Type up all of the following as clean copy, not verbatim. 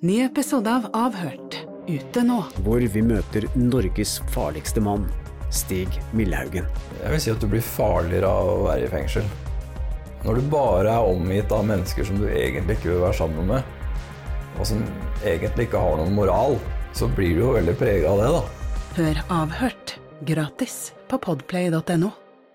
Ny episode av Avhørt, ute nå. Hvor vi møter Norges farligste mann, Stig Millhaugen. Jeg vil si at du blir farligere av å være i fengsel. Når du bare er omgitt av mennesker som du egentlig ikke vil være sammen med, og som egentlig ikke har noen moral, så blir du jo veldig preget av det, da. Hør Avhørt, gratis på podplay.no.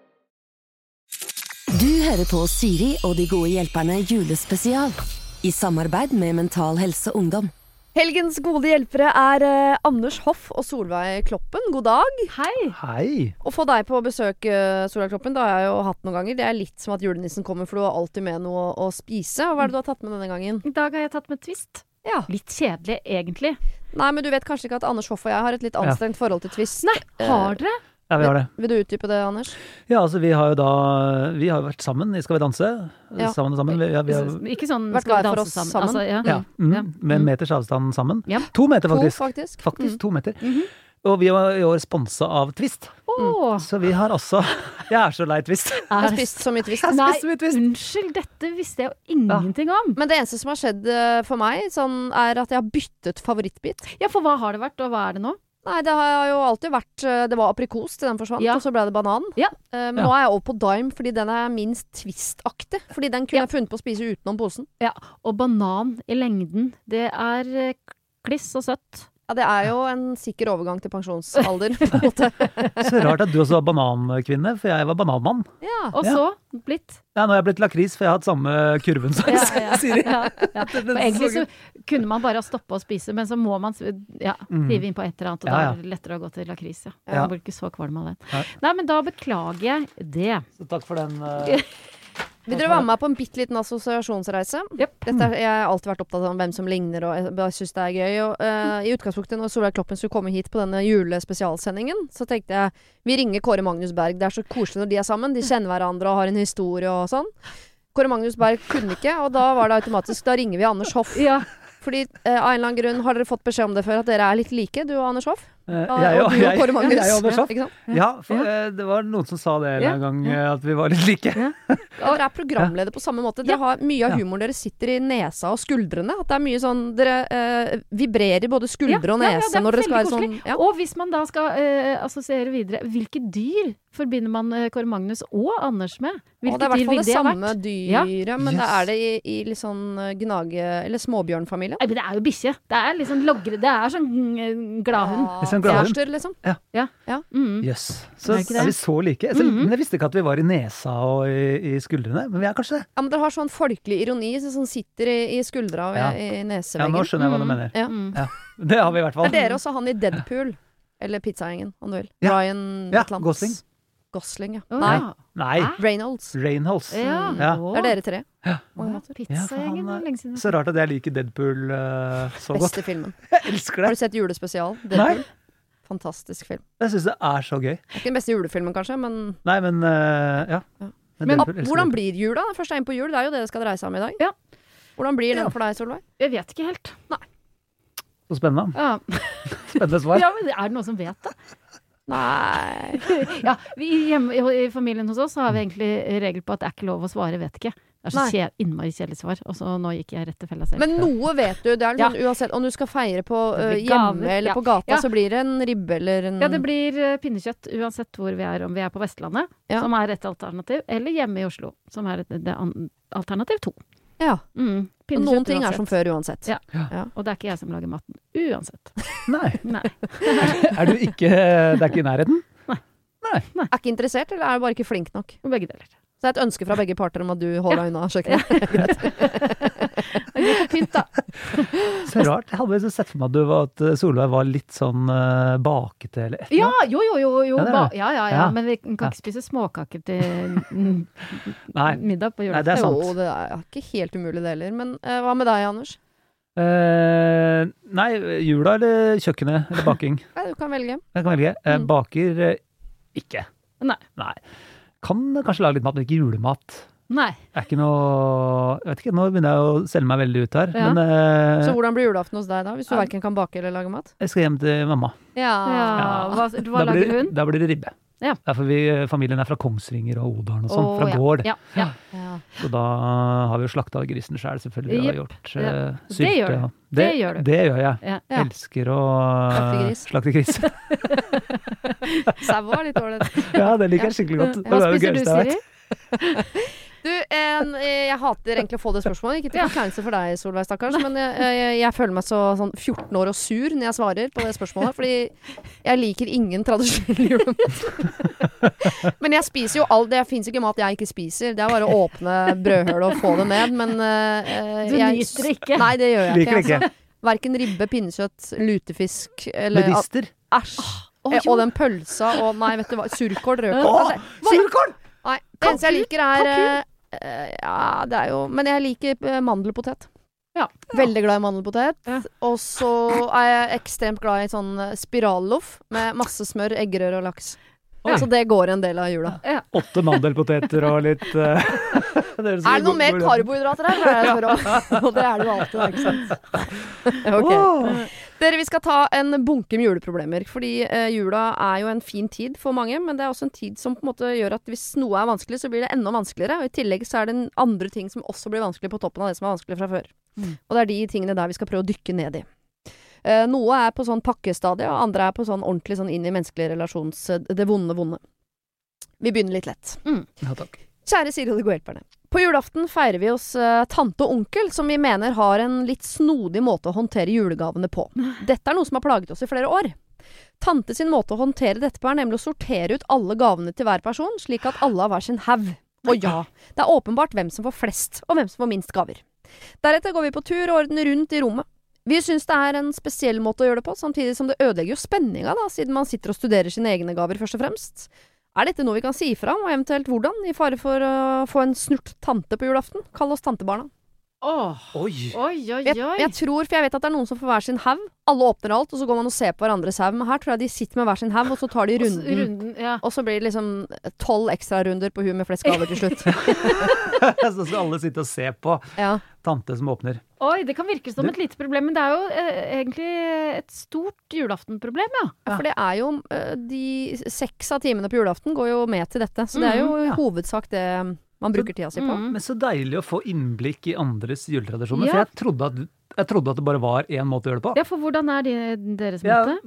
Du hører på Siri og de gode hjelperne julespesial i samarbeid med Mental Helse Ungdom. Helgens gode hjelpere er Anders Hoff og Solveig Kloppen. God dag. Hei. Hei. Å få deg på besøk, Solveig Kloppen, det har jeg jo hatt noen ganger. Det er litt som at julenissen kommer, for du har alltid med noe å spise. Og hva er det du har tatt med denne gangen? I dag har jeg tatt med Twist. Ja. Litt kjedelig, egentlig. Nei, men du vet kanskje ikke at Anders Hoff og jeg har et litt anstrengt forhold til Twist. Nei, har dere? Ja, vi har det. Vil du utdype det, Anders? Ja, altså vi har jo vært sammen i Skal vi danse. Ja. Sammen. Vi har Ikke sånn vært skal vi hver for danse oss sammen. sammen. Altså, ja. Med en meters avstand sammen. Ja. 2 meter faktisk. Faktisk. 2 meter. Og vi var i år sponset av Twist. Så vi har også... Jeg er så lei Twist. Jeg har spist så mye Twist. Nei, så mye Twist. unnskyld, dette visste jeg jo ingenting om. Men det eneste som har skjedd for meg, er at jeg har byttet favorittbit. Ja, for hva har det vært, og hva er det nå? Nei, det har jo alltid vært det var aprikos til den forsvant, Ja. og så ble det banan. Ja. Men nå er jeg over på Dime, fordi den er minst Twist-aktig. Fordi den kunne jeg funnet på å spise utenom posen. Ja, og banan i lengden, det er kliss og søtt. Ja, det er jo en sikker overgang til pensjonsalder, på en måte. Så rart at du også var banankvinne, for jeg var bananmann. Ja. Og så blitt. Ja, nå har jeg blitt lakris, for jeg har hatt samme kurven som Siri. Ja. For egentlig så kunne man bare stoppe å spise, men så må man hive inn på et eller annet, og da er det lettere å gå til lakris. Ja. Man blir ikke så kvalm av den. Nei, men da beklager jeg det. Så takk for den... Vil dere være med på en bitteliten assosiasjonsreise? Yep. Jeg har alltid vært opptatt av hvem som ligner, og jeg bare synes det er gøy. Og, i utgangspunktet, når Solveig Kloppen skulle komme hit på denne julespesialsendingen, så tenkte jeg, vi ringer Kåre Magnus Berg. Det er så koselig når de er sammen. De kjenner hverandre og har en historie og sånn. Kåre Magnus Berg kunne ikke, og da var det automatisk, da ringer vi Anders Hoff. Ja. Fordi av en eller annen grunn har dere fått beskjed om det før, at dere er litt like, du og Anders Hoff? Jeg og Kåre Magnus. jeg og Anders Hoff. Ikke sant? Ja, for det var noen som sa det en gang, at vi var litt like. Dere er programleder på samme måte. Dere har mye av humoren dere sitter i nesa og skuldrene. At det er mye sånn, dere vibrerer både skuldre og nese når dere skal være sånn. Ja. Og hvis man da skal assosiere videre, hvilke dyr forbinder man Kåre Magnus og Anders med? Hvilke det er i hvert fall det samme vært? dyret, men det er det i litt sånn eller småbjørnfamilien. Nei, men det er jo bikkje. Det er liksom logre, det er sånn gladhund. Kjærester, liksom. Ja. Yes. Så er vi så like. Men jeg visste ikke at vi var i nesa og i skuldrene, men vi er kanskje det. Ja, men dere har sånn folkelig ironi som sitter i skuldra og i neseveggen. Ja, nå skjønner jeg hva du mener. Ja. Det har vi i hvert fall. Det er dere også han i Deadpool. Eller Pizzagjengen, om du vil. Ja. Ryan Atlantis. Gosling, ja. Nei. Reynolds. Ja. Det er dere 3. Pizzagjengen er lenge siden. Så rart at jeg liker Deadpool så godt. Beste filmen. Jeg elsker det. Har du sett julespesial? Deadpool? Nei. Fantastisk film. Jeg synes det er så gøy. Det er ikke den beste julefilmen, kanskje, men... Nei, men ja. Men hvordan blir jula? Først er inn på jul, det er jo det skal dreie seg om i dag. Ja. Hvordan blir den for deg, Solveig? Jeg vet ikke helt. Nei. Så spennende. Ja. Spennende svar. Ja, men er det noen som vet det? Nei. Ja, hjemme i familien hos oss har vi egentlig regel på at det er ikke lov å svare, vet ikke. Det er så innmari kjedelig svar, og så nå gikk jeg rett til fella selv. Men noe vet du, det er sånn, uansett om du skal feire på hjemme eller på gata, så blir det en ribbe eller en... Ja, det blir pinnekjøtt uansett hvor vi er, om vi er på Vestlandet, som er et alternativ, eller hjemme i Oslo, som er alternativ 2. Ja. Og noen ting er som før uansett. Ja. Og det er ikke jeg som lager maten uansett. Nei. Nei. Er du ikke, det er ikke i nærheten? Nei. Er ikke interessert, eller er du bare ikke flink nok? Begge deler. Så det er et ønske fra begge parter om at du holder deg unna kjøkkenet. Det går pynt, da. Så rart. Jeg hadde liksom sett for meg at Solveig var litt sånn bakete eller et eller annet. Jo. Ja. Men vi kan ikke spise småkaker til middag på julaften. Nei, det er sant. Jo, det er ikke helt umulig det heller. Men hva med deg, Anders? Nei, jula eller kjøkkenet eller baking. Nei, du kan velge. Jeg kan velge. Baker ikke. Nei. Kan kanskje lage litt mat, men ikke julemat. Nei. Det er ikke noe... Jeg vet ikke, nå begynner jeg å selge meg veldig ut her. Ja. Men, så hvordan blir julaften hos deg da, hvis du hverken kan bake eller lage mat? Jeg skal hjem til mamma. Hva lager hun? Da blir det ribbe. Ja. For familien fra Kongsvinger og Odalen og sånn, fra gård. Ja. Så da har vi jo slakta grisen selv, selvfølgelig. Og gjort sylte. Det gjør du. Det gjør jeg. Ja. Elsker å slakte gris. Sau var litt dårlig. Ja, det liker jeg skikkelig godt. Hva spiser du, Siri? Du, jeg hater egentlig å få det spørsmålet. Ikke til forkleinelse for deg, Solveig, stakkars, men jeg føler meg sånn 14 år og sur når jeg svarer på det spørsmålet, fordi jeg liker ingen tradisjonell julemat. Men jeg spiser jo alt. Det finnes ikke mat jeg ikke spiser. Det er bare å åpne brødhølet og få det ned, men Du nyter ikke? Nei, det gjør jeg Liker ikke. Altså. Hverken ribbe, pinnekjøtt, lutefisk eller medister. Æsj. Og den pølsa og nei, vet du hva, surkål, rødkål. Surkål! Nei, det eneste jeg liker ja, det er jo men jeg liker mandelpotet. Ja. Veldig glad i mandelpotet. Ja. Og så er jeg ekstremt glad i sånn spiralloff med masse smør, eggerøre og laks. Ja. Så det går en del av jula. Ja. 8 mandelpoteter og litt Er det noe mer karbohydrater her? Og det er det jo alltid, ikke sant? Ok. Dere, vi skal ta en bunke med juleproblemer. Fordi jula er jo en fin tid for mange, men det er også en tid som på en måte gjør at hvis noe er vanskelig, så blir det enda vanskeligere. Og i tillegg så er det andre ting som også blir vanskelig på toppen av det som er vanskelig fra før. Og det er de tingene der vi skal prøve å dykke ned i. Noe er på sånn pakkestadie, og andre er på sånn ordentlig sånn inn i menneskelig relasjons... det vonde. Vi begynner litt lett. Ja, takk. Kjære Siri og de gode hjelperne. På julaften feirer vi hos tante og onkel, som vi mener har en litt snodig måte å håndtere julegavene på. Dette er noe som har plaget oss i flere år. Tante sin måte å håndtere dette på er nemlig å sortere ut alle gavene til hver person, slik at alle har hver sin haug. Og ja, det er åpenbart hvem som får flest, og hvem som får minst gaver. Deretter går vi på tur og ordner rundt i rommet. Vi synes det er en spesiell måte å gjøre det på, samtidig som det ødelegger jo spenninga da, siden man sitter og studerer sine egne gaver først og fremst. Er dette noe vi kan si fra om, og eventuelt hvordan, i fare for å få en snurt tante på julaften? Kall oss tantebarna. Oi. Jeg tror, for jeg vet at det er noen som får hver sin haug. Alle åpner alt, og så går man og ser på hverandres haug. Men her tror jeg de sitter med hver sin haug, og så tar de runden. Og så blir det liksom 12 ekstra runder på hun med flest gaver til slutt. Så skal alle sitte og se på tante som åpner. Oi, det kan virke som et lite problem, men det er jo egentlig et stort julaftenproblem, ja. For det er jo de 6 av timene på julaften går jo med til dette. Så det er jo i hovedsak det man bruker tida si på. Men så deilig å få innblikk i andres juletradisjoner, for jeg trodde at det bare var én måte å gjøre det på. Ja, for hvordan er deres måte?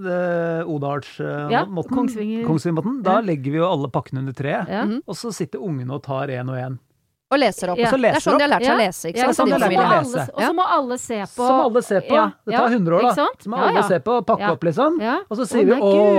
Odalsmåten. Kongsvinger-måten. Da legger vi jo alle pakkene under treet, og så sitter ungene og tar en og en. Og leser opp. Det er sånn de har lært seg å lese, ikke sant? Og så må alle se på. Så må alle se på. Det tar 100 år, da. Så må alle se på, pakke opp, liksom. Og så sier vi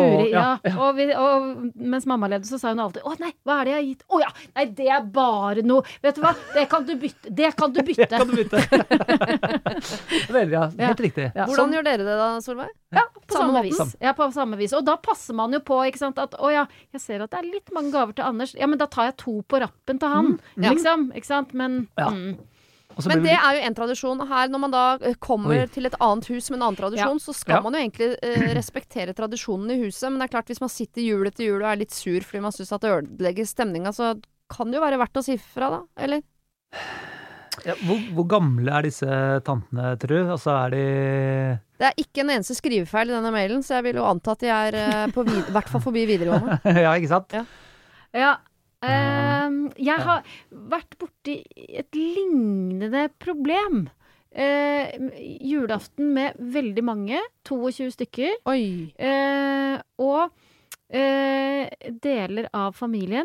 Og mens mamma levde, så sa hun alltid å nei, hva er det jeg har gitt? Å ja, nei, det er bare noe. Vet du hva? Det kan du bytte. Det kan du bytte. Veldig, helt riktig. Hvordan gjør dere det da, Solveig? Ja, på samme vis. Ja, på samme vis. Og da passer man jo på, ikke sant, at å ja, jeg ser at det er litt mange gaver til Anders. Ja, men da tar jeg 2 på rappen til han. Liksom. Ikke sant, men Men det er jo en tradisjon her. Når man da kommer til et annet hus med en annen tradisjon, så skal man jo egentlig respektere tradisjonen i huset. Men det er klart, hvis man sitter jul etter jul og er litt sur fordi man synes at det ødelegger stemninga, så kan det jo være verdt å si fra, da, eller? Ja, hvor gamle er disse tantene, tror du? Altså er de... Det er ikke en eneste skrivefeil i denne mailen, så jeg vil jo anta at de er i hvert fall forbi videregående. Ja, ikke sant? Ja. Jeg har vært borti et lignende problem. Julaften med veldig mange, 22 stykker. Og deler av familien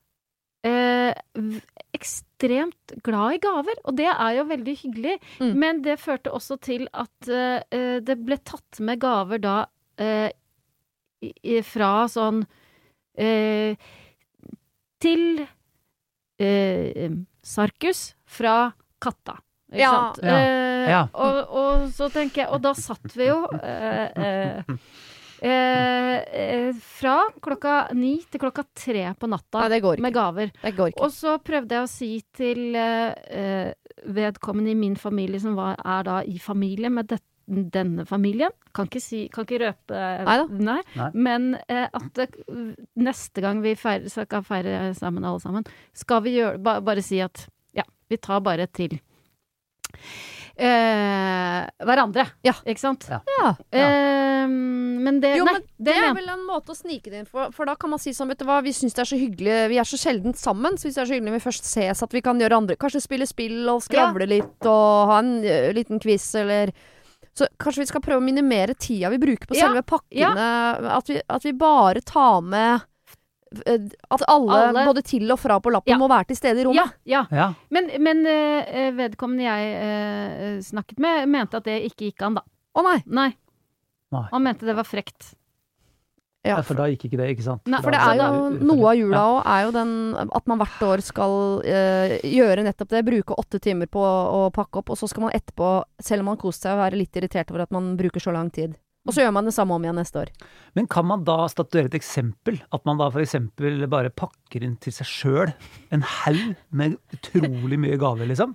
ekstremt glad i gaver, og det er jo veldig hyggelig, men det førte også til at det ble tatt med gaver da fra sånn til Sarkus fra katta. Ikke sant? Og så tenker jeg, og da satt vi jo fra klokka 9 til klokka 3 på natta med gaver. Og så prøvde jeg å si til vedkommende i min familie som er da i familie med denne familien, kan ikke røpe nei. Men at neste gang vi skal feire sammen alle sammen, skal vi bare si at ja, vi tar bare til hverandre. Ja. Ikke sant? Ja. Men det det er vel en måte å snike det inn for da kan man si sånn, vet du hva, vi synes det så hyggelig, vi så sjelden sammen, så hvis det så hyggelig vi først ses at vi kan gjøre andre, kanskje spille spill og skravle litt og ha en liten quiz, eller så kanskje vi skal prøve å minimere tida vi bruker på selve pakkene, at vi bare tar med at alle, både til og fra på lappen må være til stede i rommet. Ja. Men vedkommende jeg snakket med mente at det ikke gikk an da. Nei. Han mente det var frekt. Ja, for da gikk ikke det, ikke sant? Nei, for det jo noe av jula også, jo den at man hvert år skal gjøre nettopp det, bruke 8 timer på å pakke opp, og så skal man etterpå, selv om man koster seg, være litt irritert over at man bruker så lang tid. Og så gjør man det samme om igjen neste år. Men kan man da statuere et eksempel? At man da for eksempel bare pakker inn til seg selv en haug med utrolig mye gaver, liksom?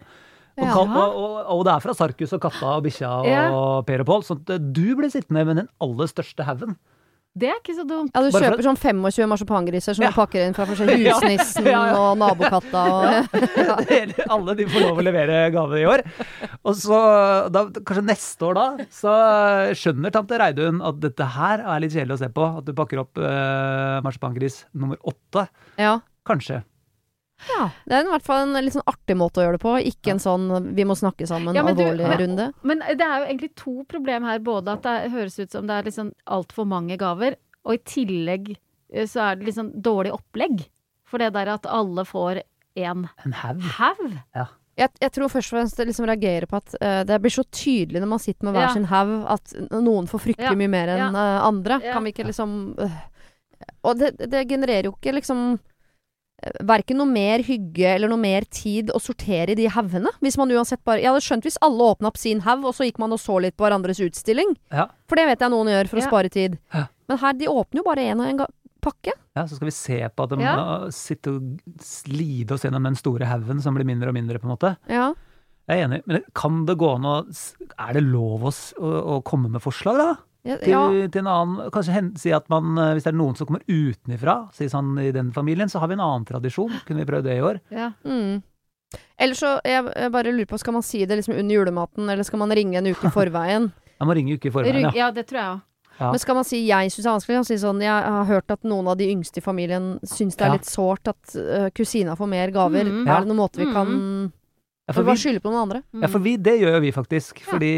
Og det fra Sarkus og Katta og Bikkja og Per og Pål, sånn at du blir sittende med den aller største haugen. Det ikke så dumt. Ja, du kjøper sånn 25 marsipangriser som du pakker inn fra husnissen og nabokatta og alle de får lov å levere gave i år. Og så, kanskje neste år da, så skjønner tante Reidun at dette her litt kjedelig å se på. At du pakker opp marsipangris nummer 8. Ja. Kanskje. Ja, det i hvert fall en litt sånn artig måte å gjøre det på. Ikke en sånn, vi må snakke sammen, alvorlig runde. Men det jo egentlig 2 problem her. Både at det høres ut som det liksom alt for mange gaver, og i tillegg så det liksom dårlig opplegg. For det der at alle får en haug. Ja. Jeg tror først og fremst det liksom reagerer på at det blir så tydelig når man sitter med hver sin haug, at noen får fryktelig mye mer enn andre. Kan vi ikke liksom Og det genererer jo ikke liksom hverken noe mer hygge eller noe mer tid å sortere i de haugene. Hvis man uansett bare Jeg hadde skjønt hvis alle åpnet opp sin haug, og så gikk man og så litt på hverandres utstilling. Ja. For det vet jeg noen gjør for å spare tid. Ja. Men her, de åpner jo bare en og en pakke. Ja, så skal vi se på at de må sitte og lide oss gjennom den store haugen som blir mindre og mindre, på en måte. Ja. Jeg enig. Men kan det gå an det lov å komme med forslag, da? Til en annen, kanskje si at man, hvis det noen som kommer utenifra, si sånn i den familien, så har vi en annen tradisjon. Kunne vi prøve det i år? Ja. Eller så, jeg bare lurer på, skal man si det liksom under julematen, eller skal man ringe en uke i forveien? Man må ringe en uke i forveien, ja. Det tror jeg også. Ja. Men skal man si, jeg synes det vanskelig å si sånn, jeg har hørt at noen av de yngste i familien synes det litt sårt at kusina får mer gaver. Det noen måte vi kan bare skylde på noen andre? Ja, for det gjør jo vi faktisk. Fordi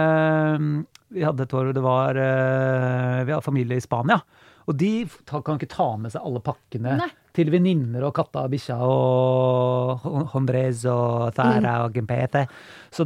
vi hadde et år, vi hadde familie i Spania, og de kan ikke ta med seg alle pakkene til venninner og Katta og Bikkja og Hondrez og Thara og Gempete. Så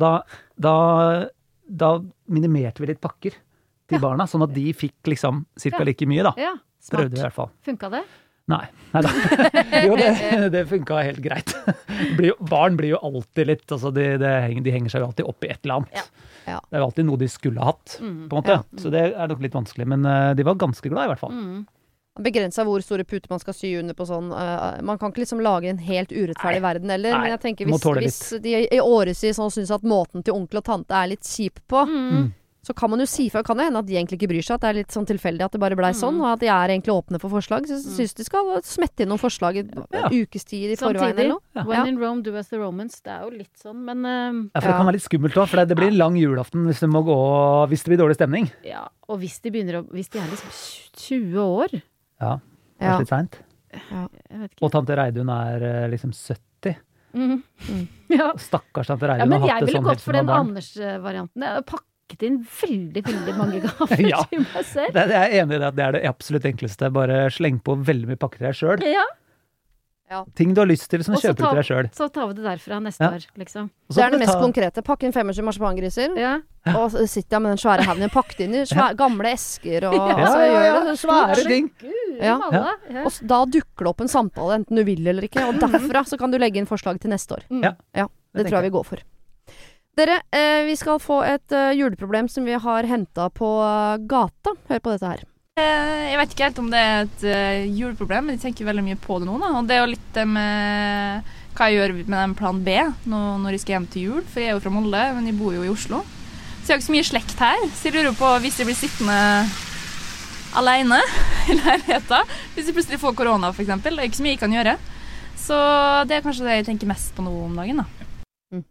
da minimerte vi litt pakker til barna, sånn at de fikk liksom cirka like mye da. Ja, prøvde vi i hvert fall. Funket det? Nei da. Jo, det funket helt greit. Barn blir jo alltid litt, altså de henger seg jo alltid opp i et eller annet. Ja. Det jo alltid noe de skulle hatt, på en måte. Så det nok litt vanskelig, men de var ganske glad i hvert fall. Begrenset hvor store puter man skal sy under på sånn. Man kan ikke liksom lage en helt urettferdig verden heller, men jeg tenker hvis de i årevis sånn synes at måten til onkel og tante litt kjip på, så kan man jo si for, kan det hende at de egentlig ikke bryr seg, at det litt sånn tilfeldig at det bare ble sånn, og at de egentlig åpne for forslag. Så jeg synes de skal smette inn noen forslag i ukestid i forveien eller noe. Ja. When in Rome, do as the Romans. Det jo litt sånn, men for det kan være litt skummelt også, for det blir en lang julaften hvis det blir dårlig stemning. Ja, og hvis de liksom 20 år. Ja, det litt sent. Ja, jeg vet ikke. Og tante Reidun liksom 70. Stakkars tante Reidun har hatt det sånn helt som barn. Men jeg ville gått for den Anders-varianten. Pakket inn veldig, veldig mange gaver til meg selv. Jeg er enig i det at det det absolutt enkleste. Bare sleng på veldig mye pakker til deg selv. Ja. Ting du har lyst til som kjøper til deg selv. Så tar vi det derfra neste år, liksom. Det det mest konkrete. Pakk inn 25 marsipangriser. Og sitter jeg med den svære havnen pakket inn i gamle esker og svære ting. Og da dukker det opp en samtale, enten du vil eller ikke, og derfra så kan du legge inn forslag til neste år. Det tror jeg vi går for. Dere, vi skal få et juleproblem som vi har hentet på gata. Hør på dette her. Jeg vet ikke helt om det et juleproblem, men jeg tenker veldig mye på det nå da. Og det jo litt det med hva jeg gjør med den plan B når jeg skal hjem til jul. For jeg jo fra Molde, men jeg bor jo i Oslo. Så jeg har ikke så mye slekt her. Så jeg lurer på hvis jeg blir sittende alene i leiligheten. Hvis jeg plutselig får korona for eksempel. Det ikke så mye jeg kan gjøre. Så det kanskje det jeg tenker mest på nå om dagen da.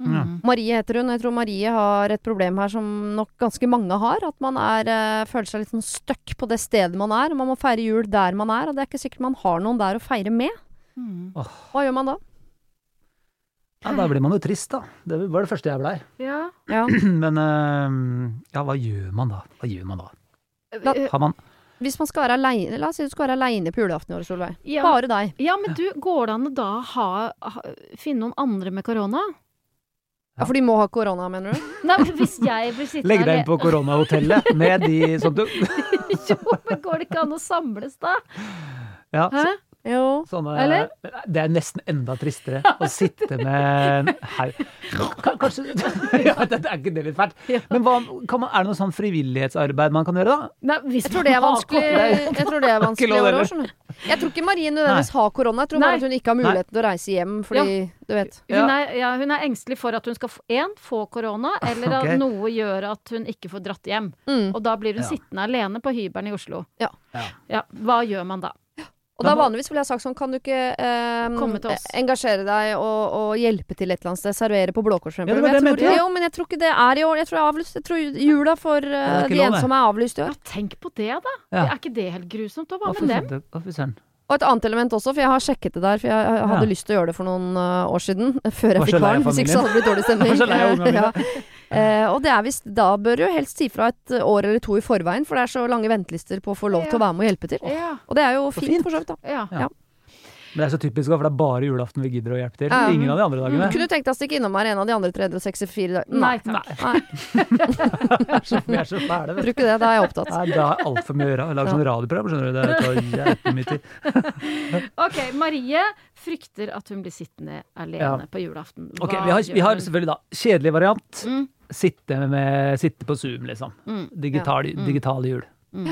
Marie heter hun, og jeg tror Marie har et problem her som nok ganske mange har. At man føler seg litt sånn støkk på det stedet man er. Man må feire jul der man er, og det ikke sikkert man har noen der å feire med. Hva gjør man da? Ja, da blir man jo trist, da. Det var det første jeg ble. Ja. Men hva gjør man da? Har man... Hvis man skal være alene, la oss si du skal være alene på julaften i år, Solveig. Bare deg. Ja, men går det an å da finne noen andre med korona? Ja, for de må ha korona, mener du? Nei, hvis jeg blir sittende... Legg deg inn på koronahotellet med de sånn du... Jo, men går det ikke an å samles da? Ja, jo. Eller? Det er nesten enda tristere å sitte med kanskje det er ikke det litt fælt. Men er det noe sånn frivillighetsarbeid man kan gjøre da? Nei, jeg tror det er vanskelig. Jeg tror det er vanskelig å gjøre. Jeg tror ikke Marie nødvendigvis har korona. Jeg tror bare at hun ikke har muligheten til å reise hjem, fordi du vet. Hun er engstelig for at hun skal få korona, eller at noe gjør at hun ikke får dratt hjem. Og da blir hun sittende alene på hybelen i Oslo. Ja. Hva gjør man da? Og da vanligvis ville jeg sagt sånn, kan du ikke engasjere deg og hjelpe til et eller annet sted, servere på Blå Kors for eksempel. Men jeg tror ikke det er i år. Jeg tror det er avlyst. Jeg tror jula for de ensomme er avlyst i år. Ja, tenk på det da. Er ikke det helt grusomt å være med dem? Og et annet element også, for jeg har sjekket det der, for jeg hadde lyst til å gjøre det for noen år siden, før jeg fikk barn, hvis ikke så hadde det blitt dårlig stemning. Og det visst, da bør du helst si fra et år eller to i forveien, for det er så lange ventelister på å få lov til å være med og hjelpe til. Og det er jo fint for så vidt da. Ja. Men det er så typisk, for det er bare julaften vi gidder å hjelpe til. Ingen av de andre dagene. Kunne du tenkt deg å stikke innom her en av de andre 364 dager? Nei, takk. Vi er så fæle, vet du. Tror ikke det, da er jeg opptatt. Nei, det er alt for mye å gjøre. Jeg lager sånn radioprogram, skjønner du. Det tar jævlig mye tid. Ok, Marie frykter at hun blir sittende alene på julaften. Ok, vi har selvfølgelig da kjedelig variant. Sitte på Zoom, liksom. Digital jul.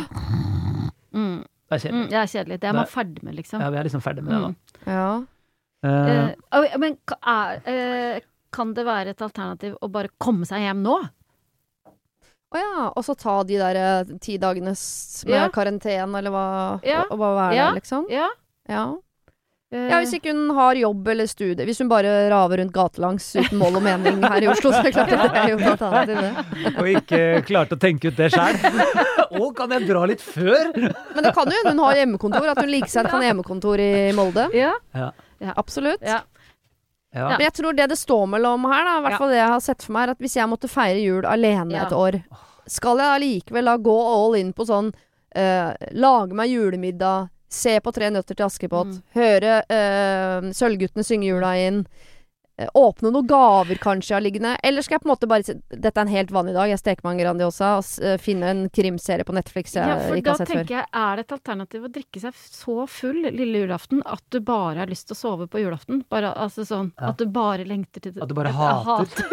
Det er kjedelig. Det er kjedelig. Det er man ferdig med, liksom. Ja, vi er liksom ferdig med det da. Ja. Men kan det være et alternativ å bare komme seg hjem nå? Og så ta de der 10 dagenes med karantene, eller hva, og bare være der, liksom. Ja, hvis ikke hun har jobb eller studie. Hvis hun bare raver rundt gatelangs uten mål og mening her i Oslo, så er det klart at det er jo et alternativ det. Og ikke klart å tenke ut det selv. Kan jeg dra litt før? Men det kan jo hun har hjemmekontor, at hun liker seg kan ha hjemmekontor i Molde. Ja. Absolutt. Ja. Men jeg tror det står mellom her, da, i hvert fall det jeg har sett for meg, er at hvis jeg måtte feire jul alene et år, skal jeg likevel da gå all in på sånn, lage meg julemiddag, se på 3 nøtter til Askepott, høre Sølvguttene synge jula inn, åpne noen gaver kanskje av liggende, eller skal jeg på en måte bare si, dette er en helt vanlig dag, jeg steker meg en Grandiosa og finne en krimserie på Netflix jeg ikke har sett før. For da tenker jeg, er det et alternativ å drikke seg så full lille julaften at du bare har lyst til å sove på julaften? Bare, altså sånn, at du bare lengter til det. At du bare hater.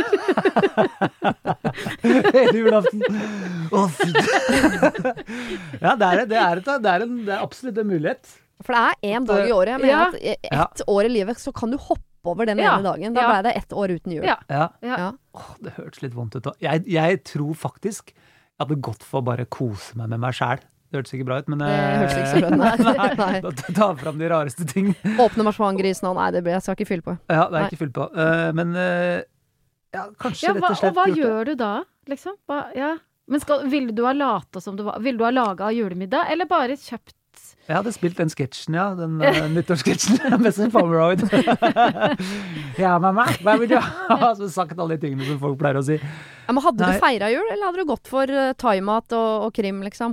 Hele julaften. Ja, det er absolutt en mulighet. For det er en dag i året. Jeg mener at ett år i livet så kan du hoppe over den ene dagen. Da ble det 1 år uten jul. Det hørtes litt vondt ut. Jeg tror faktisk jeg hadde gått for å bare kose meg med meg selv. Det hørtes ikke bra ut, men det hørtes ikke så bra ut. Nei. Ta fram de rareste ting. Åpne marsipangrisene, nei, jeg skal ikke fylle på. Ja, det er ikke fylle på. Men kanskje rett og slett og hva gjør du da, liksom? Men ville du ha lata som du var? Ville du ha laget julemiddag, eller bare kjøpt? Jeg hadde spilt den sketsjen, den nyttårssketsjen med sin Pomeroid. Ja, mamma, hva vil du ha? Så sagt alle de tingene som folk pleier å si. Ja, men hadde du feiret jul, eller hadde du gått for thaimat og krim, liksom?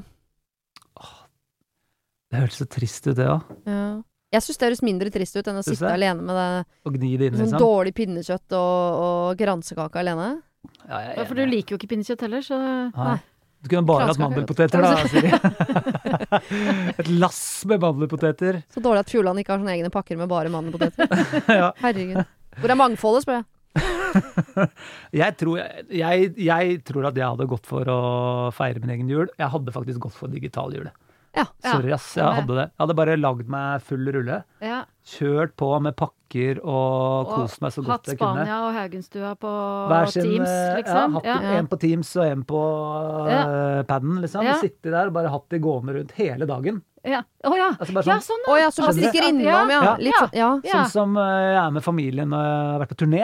Det hørtes så trist ut, det også. Ja. Jeg synes det høres mindre trist ut enn å sitte alene med det. Og gni det inn, liksom. Dårlig pinnekjøtt og gransekake alene. Ja, for du liker jo ikke pinnekjøtt heller, så... Nei. Du kunne bare hatt mandelpoteter da, Siri. Et lass med mandelpoteter. Så dårlig at Fjordland ikke har sånne egne pakker med bare mandelpoteter. Herregud. Hvor er mangfoldet, spør jeg? Jeg tror at jeg hadde gått for å feire min egen jul. Jeg hadde faktisk gått for digital jul. Sorry, ass. Jeg hadde det. Jeg hadde bare lagd meg full rulle. Kjørt på med pakker og kost meg så godt jeg kunne. Hatt Spania og Haugenstua på Teams, liksom. Hatt en på Teams og en på padden, liksom. Sitte der og bare hatt de gående rundt hele dagen. Altså så du stikker innom, Sånn som jeg er med familien når jeg har vært på turné.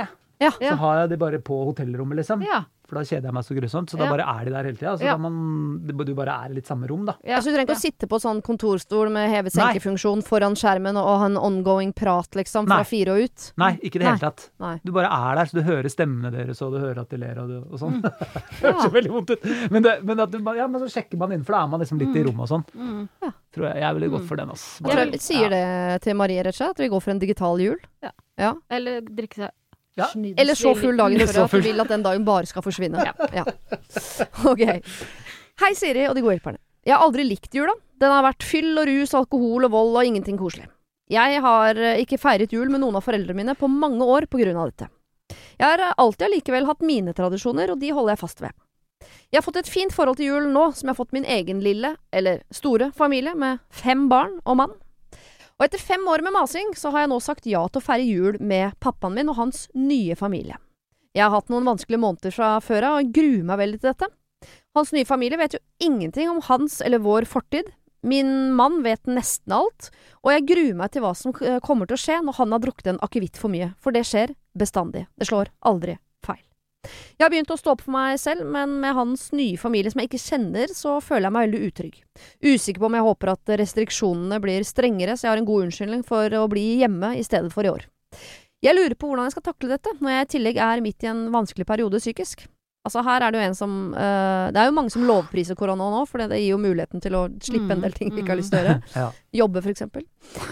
Så har jeg det bare på hotellrommet, liksom. Ja. For da kjeder jeg meg så grusomt, så da bare de der hele tiden. Så da du bare i litt samme rom, da. Ja. Så du trenger ikke å sitte på sånn kontorstol med heve-senkefunksjon foran skjermen og ha en ongoing prat, liksom, fra 4 og ut? Nei, ikke det hele tatt. Nei. Du bare der, så du hører stemmene deres, og du hører at de ler og sånn. Det høres så veldig vondt ut. Men så sjekker man inn, for da man liksom litt i rommet og sånn. Tror jeg er veldig godt for den, altså. Jeg sier det til Marie, rett og slett, at vi går for en digital jul. Ja. Eller drikke seg Eller så full dagen før at du vil at den dagen bare skal forsvinne. Ja. Ok. Hei Siri og de gode hjelperne. Jeg har aldri likt jula. Den har vært fyll og rus, alkohol og vold og ingenting koselig. Jeg har ikke feiret jul med noen av foreldrene mine på mange år på grunn av dette. Jeg har alltid allikevel hatt mine tradisjoner, og de holder jeg fast ved. Jeg har fått et fint forhold til julen nå, som jeg har fått min egen lille, eller store familie med 5 barn og mann. Og etter 5 år med masing, så har jeg nå sagt ja til å feire jul med pappaen min og hans nye familie. Jeg har hatt noen vanskelige måneder fra før av, og jeg gruer meg veldig til dette. Hans nye familie vet jo ingenting om hans eller vår fortid. Min mann vet nesten alt, og jeg gruer meg til hva som kommer til å skje når han har drukket en akevitt for mye, for det skjer bestandig. Det slår aldri feil. Jeg har begynt å stå opp for meg selv, men med hans nye familie som jeg ikke kjenner, så føler jeg meg veldig utrygg. Usikker på om jeg håper at restriksjonene blir strengere, så jeg har en god unnskyldning for å bli hjemme i stedet for i år. Jeg lurer på hvordan jeg skal takle dette, når jeg i tillegg er midt i en vanskelig periode psykisk. Altså her det jo en som det jo mange som lovpriser korona nå, for det gir jo muligheten til å slippe en del ting vi ikke har lyst til å gjøre. Jobbe for eksempel.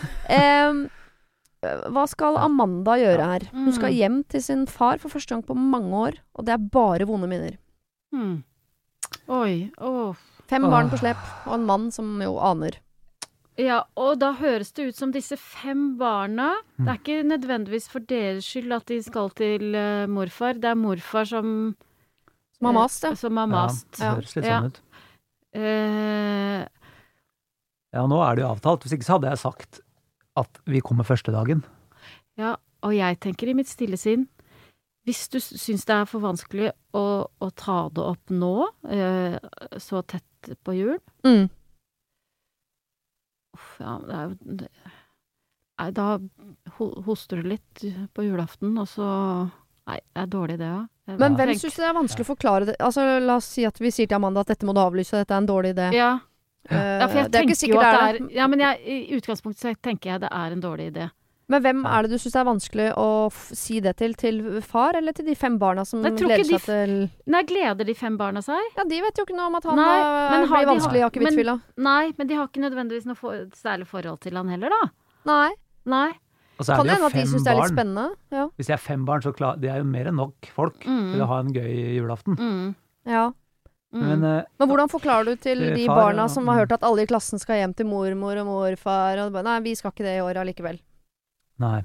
Hva skal Amanda gjøre her? Hun skal hjem til sin far for første gang på mange år, og det bare vonde minner. Oi, 5 barn på slep, og en mann som jo aner. Ja, og da høres det ut som disse 5 barna, det ikke nødvendigvis for deres skyld at de skal til morfar, det morfar som har mast, ja. Som har mast. Ja, det høres litt sånn ut. Ja, nå det jo avtalt. Hvis ikke så hadde jeg sagt at vi kommer første dagen. Ja, og jeg tenker i mitt stille sinn, hvis du syns det for vanskelig å ta det opp nå, så tett på jul, ja, da hoster du litt på julaften, og så det dårlig det, ja. Men hvem synes det vanskelig å forklare det? Altså, la oss si at vi sier til Amanda at dette må du avlyse, dette en dårlig idé. Ja. For jeg det ikke sikkert at det ja, men i utgangspunktet så tenker jeg det en dårlig idé. Men hvem det du synes det vanskelig å si det til far, eller til de 5 barna som gleder seg til... Nei, gleder de 5 barna seg? Ja, de vet jo ikke noe om at han blir vanskelig i akevittfylla. Nei, men de har ikke nødvendigvis noe særlig forhold til han heller, da. Nei. Kan det hende at de synes det litt spennende? Ja. Hvis jeg 5 barn, så det jo mer enn nok folk til å ha en gøy julaften. Ja. Men hvordan forklarer du til de barna som har hørt at alle i klassen skal hjem til mormor og morfar, og nei, vi skal ikke det i år allikevel? Nei.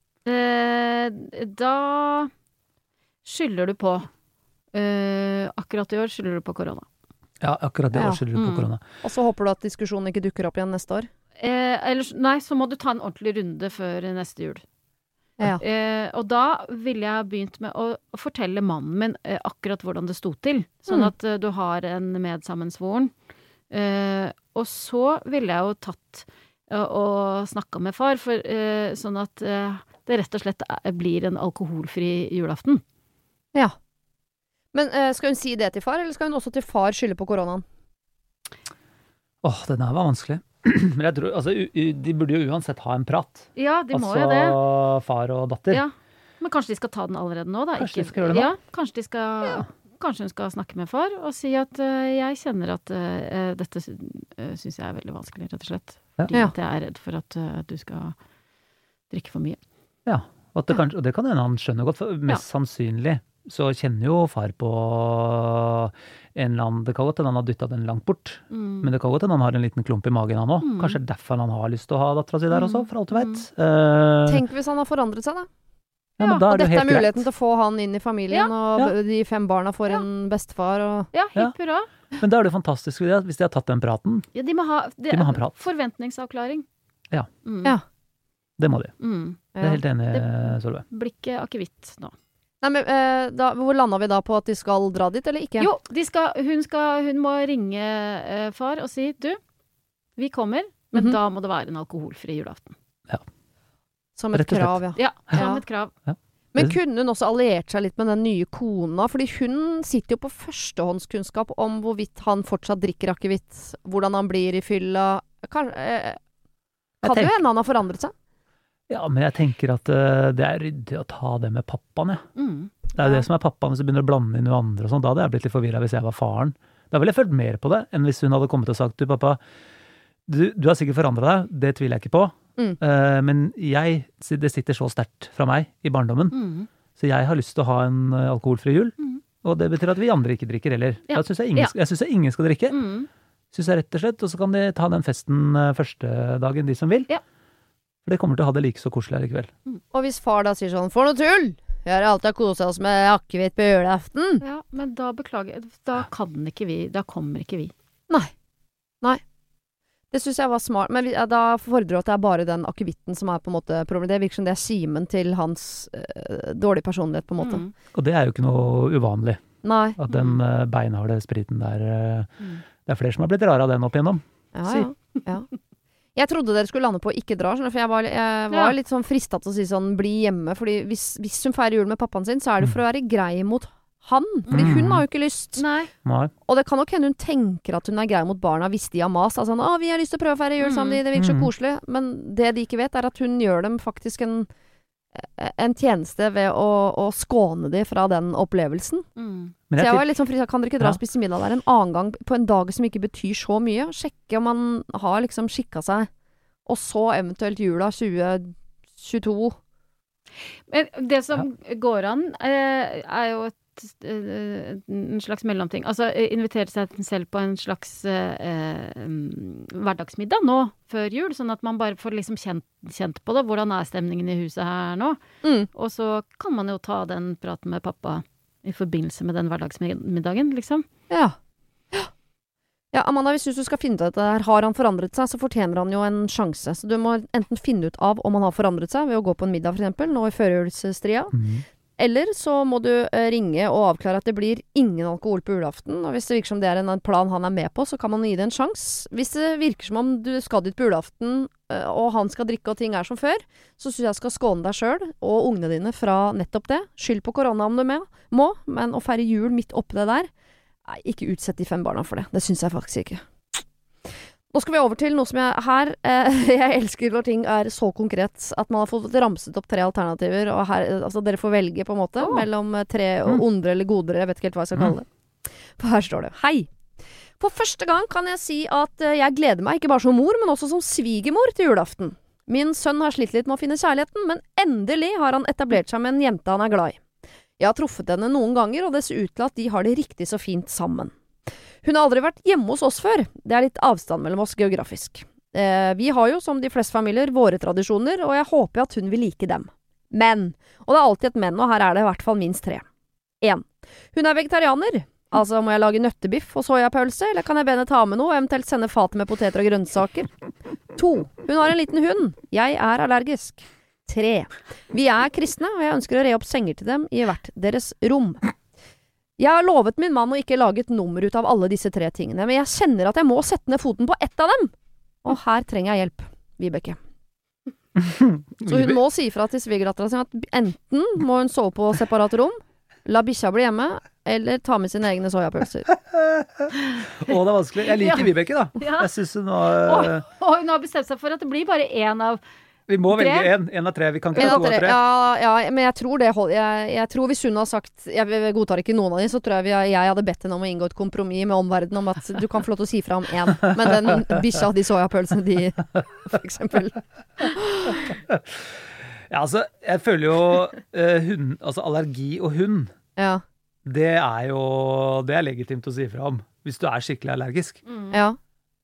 Da skylder du på. Akkurat i år skylder du på korona. Ja, akkurat i år skylder du på korona. Og så håper du at diskusjonen ikke dukker opp igjen neste år? Nei, så må du ta en ordentlig runde før neste jul. Ja. Og da ville jeg begynt med å fortelle mannen min akkurat hvordan det sto til, sånn at du har en medsammensvoren. Og så ville jeg jo tatt og snakket med far, sånn at det rett og slett blir en alkoholfri julaften. Ja. Men skal hun si det til far, eller skal hun også til far skylde på koronaen? Den var vanskelig. Men jeg tror, altså, de burde jo uansett ha en prat. Ja, de må jo det. Altså far og datter. Ja, men kanskje de skal ta den allerede nå, da? Kanskje de skal gjøre det nå? Ja, kanskje hun skal snakke med far og si at jeg kjenner at dette synes jeg veldig vanskelig, rett og slett. Fordi at jeg redd for at du skal drikke for mye. Ja, og det kan hende han skjønner godt, for mest sannsynlig så kjenner jo far på en eller annen, det kan godt hende han har dyttet den langt bort, men det kan godt hende han har en liten klump i magen han også. Kanskje derfor han har lyst til å ha datteren sin der også, for alt du vet. Tenk hvis han har forandret seg da. Ja, men da og det dette helt muligheten til å få han inn i familien, og de 5 barna får en bestefar. Og... Ja, hipp hurra. Men da det fantastisk hvis de har tatt den praten. Ja, de må ha en prat. Forventningsavklaring. Ja. Ja. Det må de. Det helt enig, Solveig. Blir ikke akevitt nå. Nei, men hvor landet vi da på at de skal dra dit, eller ikke? Jo, hun må ringe far og si, du, vi kommer, men da må det være en alkoholfri julaften. Ja. Som et krav, ja. Som et krav. Ja. Men kunne hun også alliert seg litt med den nye kona? Fordi hun sitter jo på førstehåndskunnskap om hvorvidt han fortsatt drikker akevitt, hvordan han blir i fylla. Kan jo hende han har forandret seg? Ja, men jeg tenker at det er ryddig å ta det med pappaen, ja. Det er jo det som er pappaen, hvis du begynner å blande inn noe andre og sånt. Da hadde jeg blitt litt forvirret hvis jeg var faren. Da ville jeg følt mer på det, enn hvis hun hadde kommet og sagt, du pappa, du har sikkert forandret deg, det tviler jeg ikke på. Men det sitter så sterkt fra meg i barndommen, så jeg har lyst til å ha en alkoholfri jul, og det betyr at vi andre ikke drikker heller. Da synes jeg synes ingen skal drikke. Synes jeg rett og slett, og så kan de ta den festen første dagen, de som vil. For det kommer til å ha det like så koselig her i kveld. Og hvis far da sier sånn, for noe tull! Vi har alltid koset oss med akevitt på julaften. Ja, men da beklager da kommer ikke vi. Nei. Det synes jeg var smart, men da fordrer du at det er bare den akevitten som er på en måte problemet. Det virker som det er kimen til hans dårlige personlighet på en måte. Og det er jo ikke noe uvanlig. Nei. At den beinharde spriten der, det er flere som har blitt rare av den opp igjennom. Ja. Jeg trodde dere skulle lande på å ikke dra, for jeg var litt sånn fristet til å si sånn, bli hjemme, fordi hvis hun feirer jul med pappaen sin, så er det for å være grei mot han, fordi hun har jo ikke lyst. Nei. Og det kan nok hende hun tenker at hun er grei mot barna hvis de har mas, altså vi har lyst til å prøve å feire jul sammen, det virker så koselig, men det de ikke vet er at hun gjør dem faktisk en tjeneste ved å skåne de fra den opplevelsen. Så jeg var litt sånn, kan dere ikke dra og spise middag der en annen gang på en dag som ikke betyr så mye? Sjekke om man har liksom skikket seg, og så eventuelt jula 2022. Men det som går an er jo en slags mellomting. Altså invitere seg selv på en slags hverdagsmiddag nå, før jul, sånn at man bare får liksom kjent på det. Hvordan er stemningen i huset her nå? Og så kan man jo ta den praten med pappa i forbindelse med den hverdagsmiddagen, liksom. Ja, Amanda, hvis du skal finne ut at har han forandret seg, så fortjener han jo en sjanse. Så du må enten finne ut av om han har forandret seg ved å gå på en middag, for eksempel, nå i førjulsstria. Eller så må du ringe og avklare at det blir ingen alkohol på julaften. Og hvis det virker som det er en plan han er med på, så kan man gi det en sjanse. Hvis det virker som om du skal dit på julaften, og han skal drikke og ting er som før, så synes jeg skal skåne deg selv og ungene dine fra nettopp det. Skyld på korona om du må, men å feire jul midt oppe det der, nei, ikke utsett de 5 barna for det. Det synes jeg faktisk ikke. Nå skal vi over til noe som jeg elsker når ting er så konkret at man har fått ramset opp 3 alternativer, og her, altså dere får velge på en måte mellom 3 ondre eller godere, jeg vet ikke helt hva jeg skal kalle det. For her står det, hei! For første gang kan jeg si at jeg gleder meg ikke bare som mor, men også som svigermor til julaften. Min sønn har slitt litt med å finne kjærligheten, men endelig har han etablert seg med en jente han er glad i. Jeg har truffet henne noen ganger, og det ser ut til at de har det riktig så fint sammen. Hun har aldri vært hjemme hos oss før. Det er litt avstand mellom oss geografisk. Vi har jo, som de fleste familier, våre tradisjoner, og jeg håper at hun vil like dem. Men, og det er alltid et men, og her er det i hvert fall minst 3. 1. Hun er vegetarianer. Altså, må jeg lage nøttebiff og sojapølse, eller kan jeg be henne ta med noe, og eventuelt sende fatet med poteter og grønnsaker? 2. Hun har en liten hund. Jeg er allergisk. 3. Vi er kristne, og jeg ønsker å re opp senger til dem i hvert deres rom. Jeg har lovet min mann å ikke lage et nummer ut av alle disse 3 tingene, men jeg kjenner at jeg må sette ned foten på ett av dem. Og her trenger jeg hjelp, Vibeke. Så hun må si ifra til svigerdatteren sin at enten må hun sove på separate rom, la bikkja bli hjemme, eller ta med sine egne sojapølser. Det er vanskelig. Jeg liker Vibeke, da. Jeg synes hun har... Og hun har bestemt seg for at det blir bare en av... Vi må velge en av 3. Vi kan ikke ha 2 av 3. Ja, men jeg tror det holder. Jeg tror hvis hun har sagt jeg godtar ikke noen av de, så tror jeg hadde bedt henne om å inngå et kompromiss med omverdenen om at du kan få lov til å si fra om 1. Men den bikkja og de sojapølsene, de, for eksempel. Ja, altså, jeg føler jo altså allergi og hund. Ja. Det er legitimt å si fra om hvis du er skikkelig allergisk. Ja.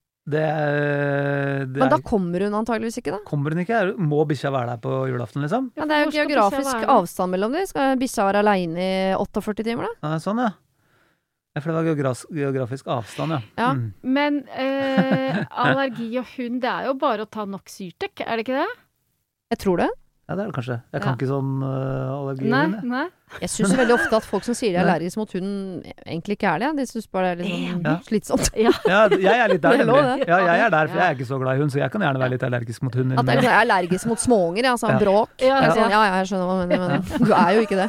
Men da kommer hun antageligvis ikke, da? Kommer hun ikke? Må bikkja være der på julaften, liksom? Ja, det er jo geografisk avstand mellom dem. Skal bikkja være alene i 48 timer, da? Ja, sånn, ja. For det var geografisk avstand, ja. Men allergi og hund, det er jo bare å ta nok Syrtec, er det ikke det? Jeg tror det. Ja, det er det kanskje. Jeg kan ikke sånn allergi. Nei. Jeg synes veldig ofte at folk som sier de er allergisk mot hund, egentlig ikke det. De synes bare det litt slitsomt. Ja, jeg litt der. Ja, jeg der, for jeg ikke så glad i hund, så jeg kan gjerne være litt allergisk mot hund. At jeg er allergisk mot småunger, sånn bråk. Jeg skjønner hva du mener, men du jo ikke det.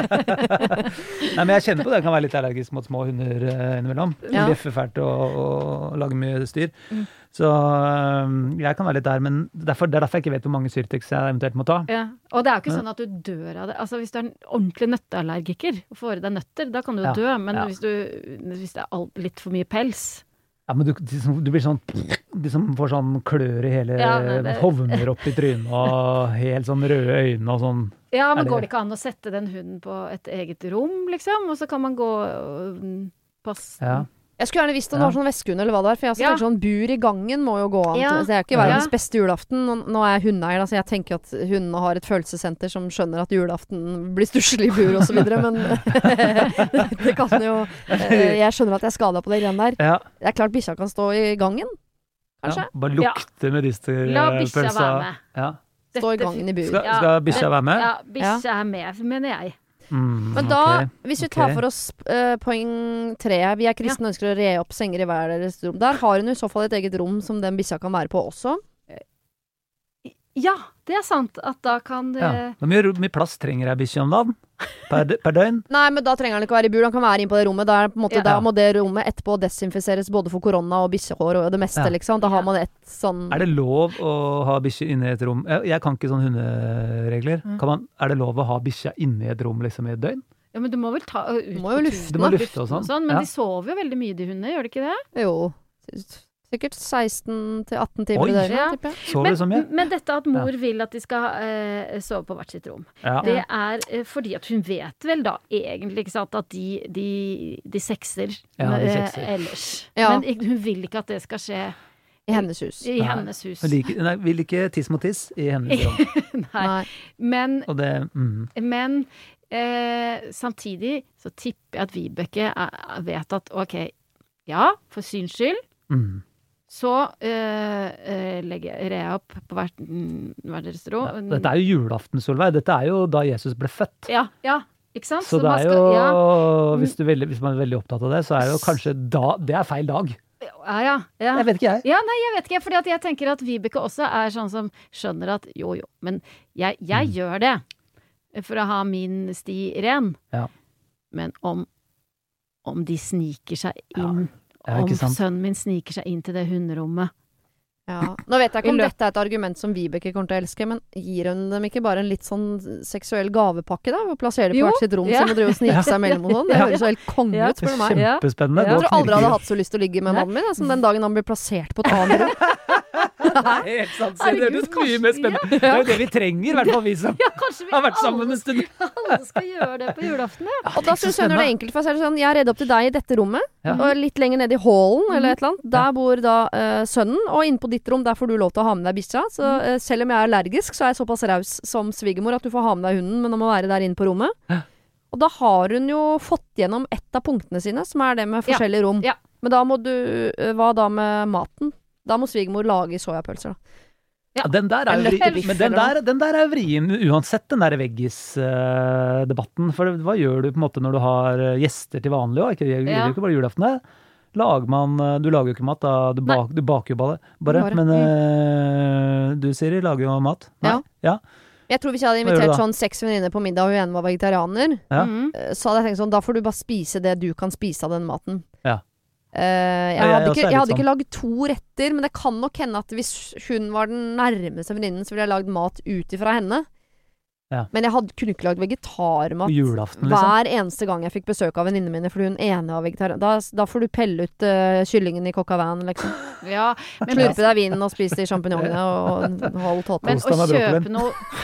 Nei, men jeg kjenner på det. Jeg kan være litt allergisk mot små hunder innimellom. De bjeffer fælt og lager mye styr. Så jeg kan være litt der, men det er derfor jeg ikke vet hvor mange Syrtex jeg eventuelt må ta. Ja. Og det jo ikke sånn at du dør av det. Altså hvis du en ordentlig nøtteallergiker og får i deg nøtter, da kan du jo dø, men hvis det litt for mye pels. Ja, men du blir sånn, de som får sånn klør i hele, hovner opp i trynet og helt sånn røde øyne og sånn. Ja, men går det ikke an å sette den hunden på et eget rom, liksom? Og så kan man gå og passe. Ja. Jeg skulle gjerne visst om det var sånn veskehund eller hva det var, for jeg tenker sånn bur i gangen må jo gå an. Så det ikke verdens beste julaften. Nå jeg hundeeier, så jeg tenker at hundene har et følelsessenter som skjønner at julaften blir stusslig i bur og så videre, men det kan jo jeg skjønner at jeg er skadet på det greiene der. Ja. Det klart bikkja kan stå i gangen, kanskje? Ja, bare lukte med disse La bikkja være med. Ja. Stå i gangen i bur. Skal bikkja være med? Ja, bikkja med, mener jeg. Men da, hvis vi tar for oss poeng 3, vi kristne og ønsker å re opp senger i hver deres rom. Der har hun i så fall et eget rom som den bikkja kan være på også. Ja, det sant at da kan det... Hvor mye plass trenger jeg bikkja om dagen? Per døgn? Nei, men da trenger han ikke være i bur. Han kan være inn på det rommet. Da, på en måte, da må det rommet etterpå desinfiseres både for korona og bikkjehår og det meste, liksom. Da har man et sånn... Er det lov å ha bikkje inne i et rom? Jeg kan ikke sånne hunderegler. Er det lov å ha bikkja inne i et rom liksom i et døgn? Ja, men du må vel ta ut... Du må jo lufte. Du må lufte og sånn. Men de sover jo veldig mye, de hundene, gjør de ikke det? Jo, sikkert 16-18 timer i døgnet, tipper jeg. Men dette at mor vil at de skal sove på hvert sitt rom, det fordi at hun vet vel da egentlig ikke sant, at de sexer ellers. Ja. Men hun vil ikke at det skal skje i hennes hus. I hennes hus. Nei, vil ikke tiss mot tiss i hennes rom. Nei. Men samtidig så tipper jeg at Vibeke vet at ok, for syns skyld så legger jeg opp på hvert deres ro. Dette jo julaften, Solveig. Dette jo da Jesus ble født. Ja, ikke sant? Så det jo, hvis man veldig opptatt av det, så det jo kanskje da, det feil dag. Ja. Jeg vet ikke jeg. Ja, nei, jeg vet ikke, fordi at jeg tenker at Vibeke også sånn som skjønner at jo, men jeg gjør det for å ha min sti ren. Ja. Men om de sniker seg inn om sønnen min sniker seg inn til det hunderommet. Ja. Nå vet jeg ikke om dette et argument som Vibeke kommer til å elske, men gir hun dem ikke bare en litt sånn seksuell gavepakke da? Og plasserer det på hvert sitt rom som å drive og snike seg mellom og sånn? Det høres jo helt konge ut, spør du meg. Kjempespennende. Jeg tror aldri hadde hatt så lyst til å ligge med mannen min, som den dagen han blir plassert på et annet rom. Helt sant, det høres mye mer spennende. Det jo det vi trenger, i hvert fall vi som har vært sammen en stund. Alle skal gjøre det på julaften, Og da synes jeg når det enkelt, for sånn, jeg redd opp til deg i dette rommet, og litt lenger ned i hallen, eller et eller annet. Der bor da sønnen, og inne på ditt rom, der får du lov til å ha med deg bikkja. Så selv om jeg allergisk, så jeg såpass raus som svigermor at du får ha med deg hunden, men den må være der inne på rommet. Og da har hun jo fått gjennom ett av punktene sine, som det med forskjellige rom. Men da må du, hva da med maten? Da må svigermor lage sojapølser, da. Ja, den der jo vrien uansett, den der veggis-debatten. For hva gjør du på en måte når du har gjester til vanlig også? Ikke bare julaften der. Du lager jo ikke mat, da. Du baker jo bare. Men du, Siri, lager jo mat. Ja. Jeg tror hvis jeg hadde invitert sånn 6 venninner på middag, og hun var vegetarianer, så hadde jeg tenkt sånn, da får du bare spise det du kan spise av den maten. Ja. Jeg hadde ikke lagd 2 retter, men det kan nok hende at hvis hun var den nærmeste venninnen, så ville jeg lagd mat ut ifra henne. Men jeg kunne ikke lagd vegetarmat julaften, hver eneste gang jeg fikk besøk av venninnene mine, fordi hun ene var vegetar. Da får du pelle ut kyllingen i coq au vin, liksom. Men slurpe deg vinen og spise de champignongene og hold tåten. Men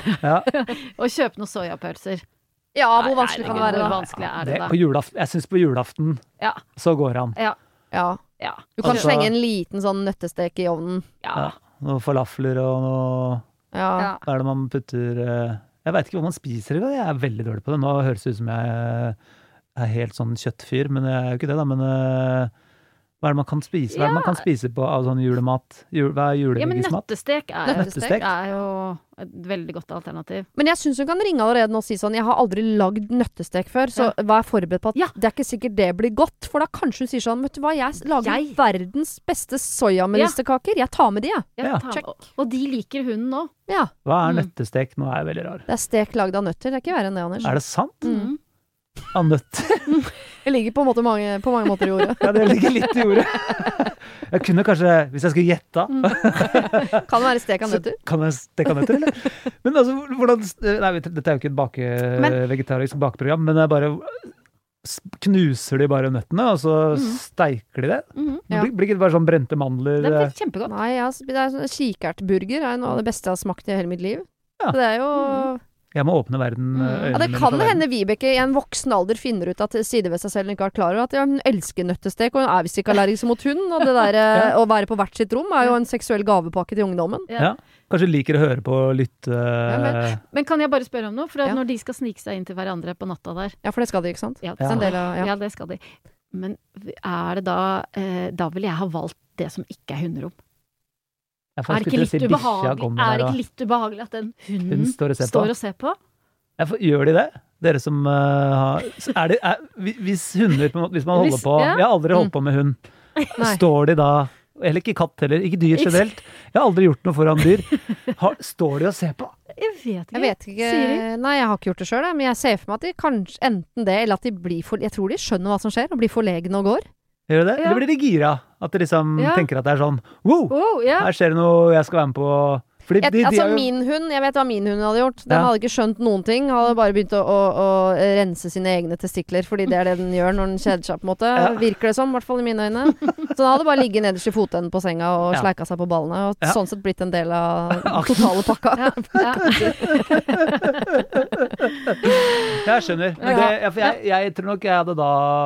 å kjøpe noe sojapølser. Ja, hvor vanskelig kan det være da? Hvor vanskelig det da? På julaften, jeg synes på julaften så går han. Ja. Du kan slenge en liten sånn nøttestek i ovnen. Noen falafler og noe... Hva det man putter... Jeg vet ikke hva man spiser i det. Jeg veldig dårlig på det. Nå høres det ut som jeg helt sånn kjøttfyr, men jeg jo ikke det da. Men Hva er det man kan spise? Hva er det man kan spise på av sånn julemat? Hva er julevegismat? Nøttestek er jo et veldig godt alternativ. Men jeg synes hun kan ringe allerede nå og si sånn, jeg har aldri lagd nøttestek før, så vær forberedt på at det er ikke sikkert det blir godt, for da kanskje hun sier sånn, vet du hva, jeg lager verdens beste sojamedisterkaker, jeg tar med de, Check. Og de liker hun nå. Ja. Hva er nøttestek? Nå er jeg veldig rar. Det er stek lagd av nøtter, det er ikke verre enn det, Anders. Er det sant? Av nøtter? Det ligger på mange måter i ordet. Ja, det ligger litt i ordet. Jeg kunne kanskje, hvis jeg skulle gjette Kan det være stek av nøtter? Kan det være stek av nøtter, eller? Men altså, nei, dette er jo ikke et vegetarisk bakeprogram, men det er bare knuser de bare nøttene, og så steiker de det. Blir ikke det bare sånn brente mandler? Det blir kjempegodt. Nei, det er sånn kikertburger, er noe av det beste jeg har smakt i hele mitt liv. Så det er jo... Jeg må åpne verden. Det kan hende Vibeke i en voksen alder finner ut at side ved seg selv ikke har klar over at hun elsker nøttestek, og hun er visst ikke allergisk mot hund, og det der å være på hvert sitt rom er jo en seksuell gavepakke til ungdommen. Ja. Kanskje liker å høre på lytte... Men kan jeg bare spørre om noe? For når de skal snike seg inn til hverandre på natta der... Ja, for det skal de, ikke sant? Ja, det skal de. Men er det da vil jeg ha valgt det som ikke er hunderom. Er det ikke litt ubehagelig at den hunden står og ser på? Gjør de det? Dere som hvis man holder på Jeg har aldri holdt på med hund. Står de da, eller ikke katt heller, ikke dyr generelt. Jeg har aldri gjort noe foran dyr. Står de og ser på? Jeg vet ikke. Nei, jeg har ikke gjort det selv, men jeg ser for meg at de kanskje enten det, eller at de blir jeg tror de skjønner hva som skjer, og blir forlegne og går. Gjør det? Eller blir de gira? At de liksom tenker at det er sånn wow, her skjer det noe jeg skal være med på. Min hund, jeg vet hva min hund hadde gjort. Den hadde ikke skjønt noen ting. Hadde bare begynt å rense sine egne testikler, fordi det er det den gjør når den kjeder seg, på en måte. Virker det som, i hvert fall i mine øyne. Så den hadde bare ligget nederst i fotenden på senga og sleika seg på ballene, og sånn sett blitt en del av totale pakka. Jeg skjønner. Men jeg tror nok jeg hadde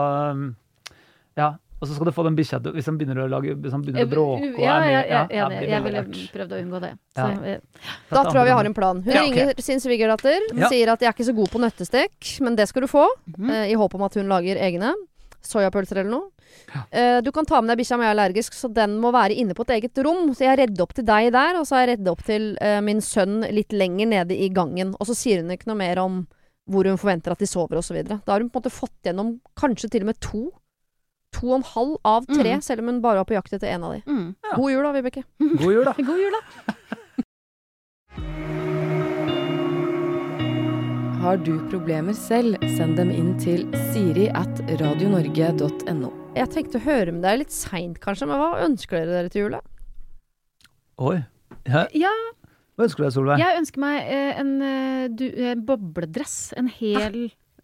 da og så skal du få den bikkja hvis han begynner å bråke. Jeg ville prøvd å unngå det. Da tror jeg vi har en plan. Hun ringer sin svigerdatter, sier at jeg er ikke så god på nøttestek, men det skal du få, i håp om at hun lager egne sojapølser eller noe. Du kan ta med deg bikkja, men jeg er allergisk, så den må være inne på et eget rom. Så jeg redder opp til deg der, og så har jeg reddet opp til min sønn litt lenger nede i gangen. Og så sier hun ikke noe mer om hvor hun forventer at de sover og så videre. Da har hun på en måte fått gjennom kanskje til og med 2,5 av 3, selv om hun bare var på jakt etter en av de. God jul da, Vibeke. God jul da. God jul da. Har du problemer selv, send dem inn til siri@radionorge.no. Jeg tenkte å høre med deg litt sent kanskje, men hva ønsker dere til jula? Oi. Hva ønsker du deg, Solveig? Jeg ønsker meg en bobledress. En hel...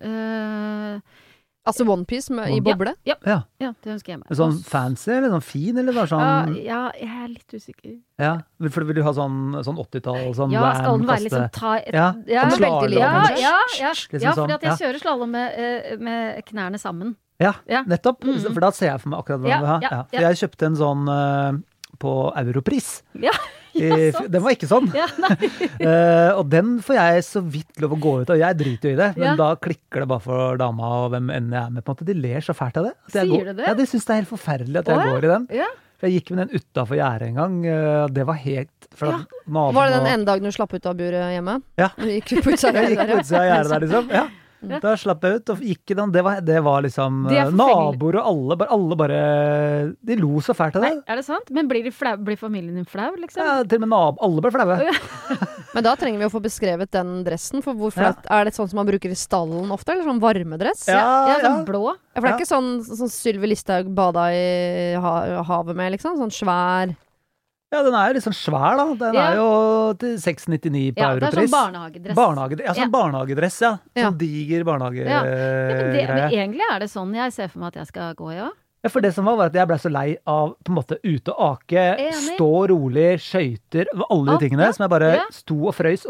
Altså OnePiece i boble? Ja, det ønsker jeg meg. Sånn fancy, eller sånn fin, eller bare sånn... Ja, jeg er litt usikker. Ja, for vil du ha sånn 80-tall, sånn ja, skal den være liksom sånn slalom? Ja, fordi at jeg kjører slalom med knærne sammen. Ja, nettopp. For da ser jeg for meg akkurat hva jeg vil ha. For jeg kjøpte en sånn på Europris. Den var ikke sånn. Og den får jeg så vidt lov å gå ut av. Jeg driter jo i det, men da klikker det bare for dama og hvem enn jeg er med. På en måte. De ler så fælt av det. Sier du det? Ja, de synes det er helt forferdelig at jeg går i den. For jeg gikk med den utenfor gjerdet en gang. Det var helt... Var det den ene dagen du slapp ut av buret hjemme? Ja. Du gikk på utsida av gjerdet der, liksom. Ja. Da slapp jeg ut, og gikk i den. Det var liksom naboer og alle bare de lo så fælt av det. Nei, er det sant? Men blir familien din flau, liksom? Ja, til og med alle ble flaue. Men da trenger vi å få beskrevet den dressen, for hvor flaut er det sånn som man bruker i stallen ofte, eller sånn varmedress? Ja, sånn blå. Ja, for det er ikke sånn Sylvi Listhaug bada i havet med, liksom? Sånn svær... Ja, den er jo litt sånn svær da. Den er jo til 6,99 på Europris. Ja, det er sånn barnehagedress. Sånn barnehagedress, ja. Sånn diger barnehagegreie. Men egentlig er det sånn jeg ser for meg at jeg skal gå i også. Ja, for det som var at jeg ble så lei av på en måte ute og ake, stå rolig, skøyter, alle de tingene som jeg bare sto og frøys,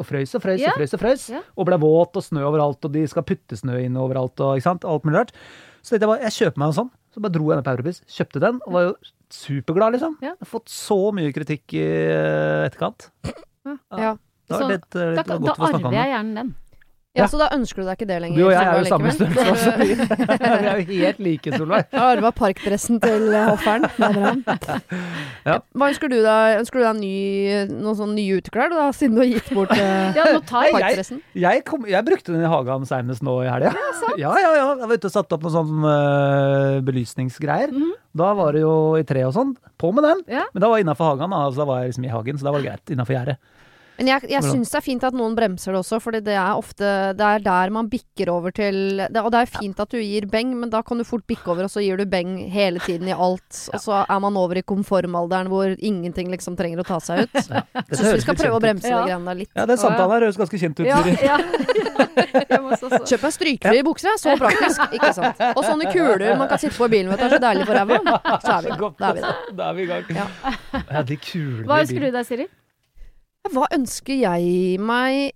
og ble våt og snø overalt, og de skal putte snø inn overalt, og ikke sant, alt mulig rart. Så jeg kjøper meg en sånn, så bare dro jeg ned på Europris, kjøpte den, og var jo superglad, liksom. Jeg har fått så mye kritikk i etterkant. Da arver jeg gjerne den. Ja, så da ønsker du deg ikke det lenger? Du og jeg jo samme størrelse også. Vi jo helt like, Solveig. Ja, det var parkdressen til hofferen. Ja. Hva ønsker du deg? Ønsker du deg noen sånne nye uteklær, da, siden du har gitt bort parkdressen? Jeg brukte den i hagen senest nå i helga. Ja. Jeg var ute og satt opp noen sånn belysningsgreier. Da var det jo i tre og sånn. På med den. Ja. Men da var jeg innenfor hagen, altså da var jeg liksom i hagen, så da var det greit innenfor gjerdet. Men jeg synes det fint at noen bremser det også, fordi det ofte det der man bikker over til og det fint at du gir beng, men da kan du fort bikke over, og så gir du beng hele tiden i alt, og så man over i konformalderen hvor ingenting liksom trenger å ta seg ut. Så vi skal prøve å bremse det greiene der litt. Ja, det samtalen her høres ganske kjent ut, Siri. Kjøp meg strykfri bukser, så praktisk, ikke sant? Og sånne kuler man kan sitte på i bilen, vet du, så deilig for ræva. Så vi der. Da vi i gang. Ja, de kulene i bilen. Hva ønsker du deg, Siri? Hva ønsker jeg meg?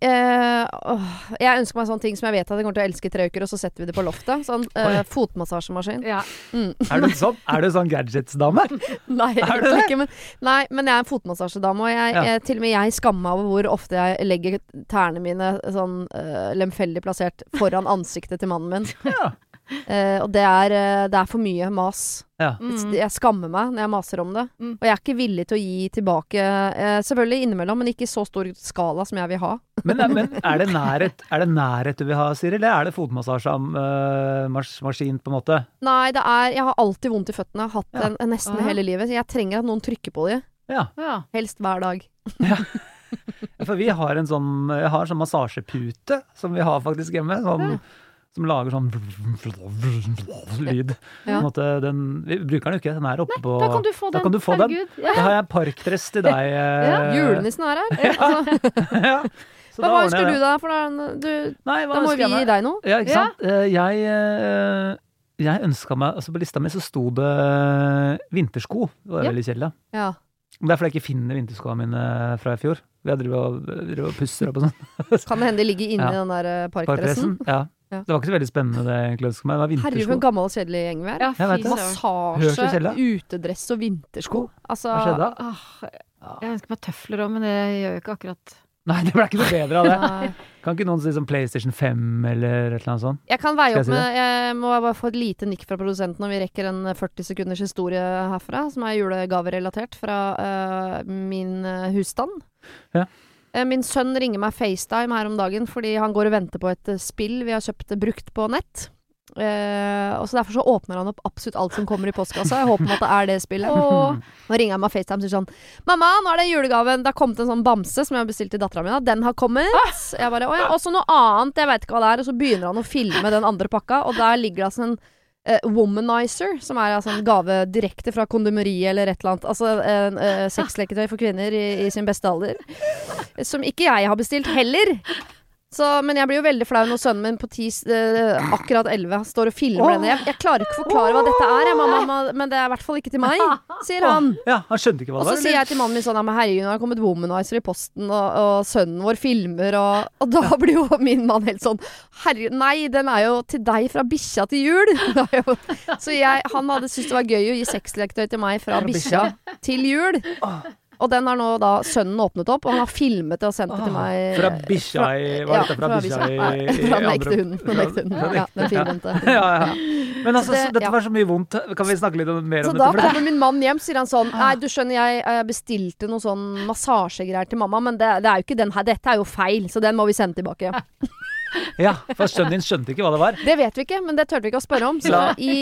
Jeg ønsker meg sånne ting som jeg vet at jeg kommer til å elske i 3 uker, og så setter vi det på loftet. Sånn fotmassasjemaskin. Ja. Er du sånn gadgets-dame? Nei, ikke, men jeg en fotmassasjedame, og til og med jeg skammer meg over hvor ofte jeg legger tærne mine sånn lemfeldig plassert foran ansiktet til mannen min. Ja. Og det er for mye mas. Ja. Jeg skammer meg når jeg maser om det. Og jeg ikke villig til å gi tilbake, selvfølgelig innimellom, men ikke i så stor skala som jeg vil ha. Men er det nærhet du vil ha, Siri, eller er det fotmassasjemaskin på en måte? Nei, jeg har alltid vondt i føttene. Jeg har hatt det nesten hele livet. Så jeg trenger at noen trykker på dem. Ja. Helst hver dag. Ja. For jeg har en sånn massasjepute som vi har faktisk hjemme, som lager sånn lyd. Ja. Vi bruker den jo ikke, den oppe på... Da kan du få den. Da har jeg parkdress til deg. Julenissen her. Ja. Hva ønsker du da? For da må vi gi deg noe. Ja, ikke sant? Jeg ønsket meg, altså på lista mi så sto det vintersko. Det var veldig kjedelig. Ja. Det fordi jeg ikke finner vinterskoene mine fra i fjor. Vi har drivet og pusser opp og sånn. Kan det hende de ligger inne i den der parkdressen? Ja. Det var ikke så veldig spennende det egentlig ønsket meg. Det var vintersko. Herregud, en gammel og kjedelig gjeng vi er. Ja, massasje, utedress og vintersko. Altså, hva skjedde da? Jeg ønsker meg tøfler også, men det gjør jo ikke akkurat. Nei, det ble ikke noe bedre av det. Kan ikke noen si som PlayStation 5 eller et eller annet sånt? Jeg kan veie opp med, jeg må bare få et lite nikk fra produsenten når vi rekker en 40 sekunders historie herfra, som julegaverelatert fra min husstand. Ja. Min sønn ringer meg FaceTime her om dagen fordi han går og venter på et spill vi har kjøpt brukt på nett. Og så derfor så åpner han opp absolutt alt som kommer i postkassa. Jeg håper at det det spillet. Nå ringer han meg FaceTime og sier sånn: mamma, nå det julegaven. Det har kommet en sånn bamse som jeg har bestilt til datteren min. Den har kommet. Jeg bare, åja, også noe annet, jeg vet ikke hva det og så begynner han å filme den andre pakka, og der ligger det altså en womanizer, som altså en gave direkte fra kondomeriet eller et eller annet. Altså sexleketøy for kvinner i sin beste alder. Som ikke jeg har bestilt heller. Men jeg blir jo veldig flau når sønnen min på akkurat 11 står og filmer denne. Jeg klarer ikke å forklare hva dette mamma, men det i hvert fall ikke til meg, sier han. Ja, han skjønte ikke hva det var. Og så sier jeg til mannen min sånn: herregud, nå har det kommet womanizer i posten, og sønnen vår filmer, og da blir jo min mann helt sånn: herregud, nei, den jo til deg fra bikkja til jul. Så han hadde syntes det var gøy å gi sexleketøy til meg fra bikkja til jul. Og den har nå da sønnen åpnet opp, og han har filmet det og sendt det til meg. Fra bikkja Hva er dette fra bikkja fra den ekte hunden. Ja, den firbente. Ja. Men altså, dette var så mye vondt. Kan vi snakke litt mer om dette? Så da kommer min mann hjem, sier han sånn: nei, du skjønner, jeg bestilte noe sånn massasjegreier til mamma, men det jo ikke den her. Dette jo feil, så den må vi sende tilbake. Ja, for sønnen din skjønte ikke hva det var. Det vet vi ikke, men det tørte vi ikke å spørre om. Så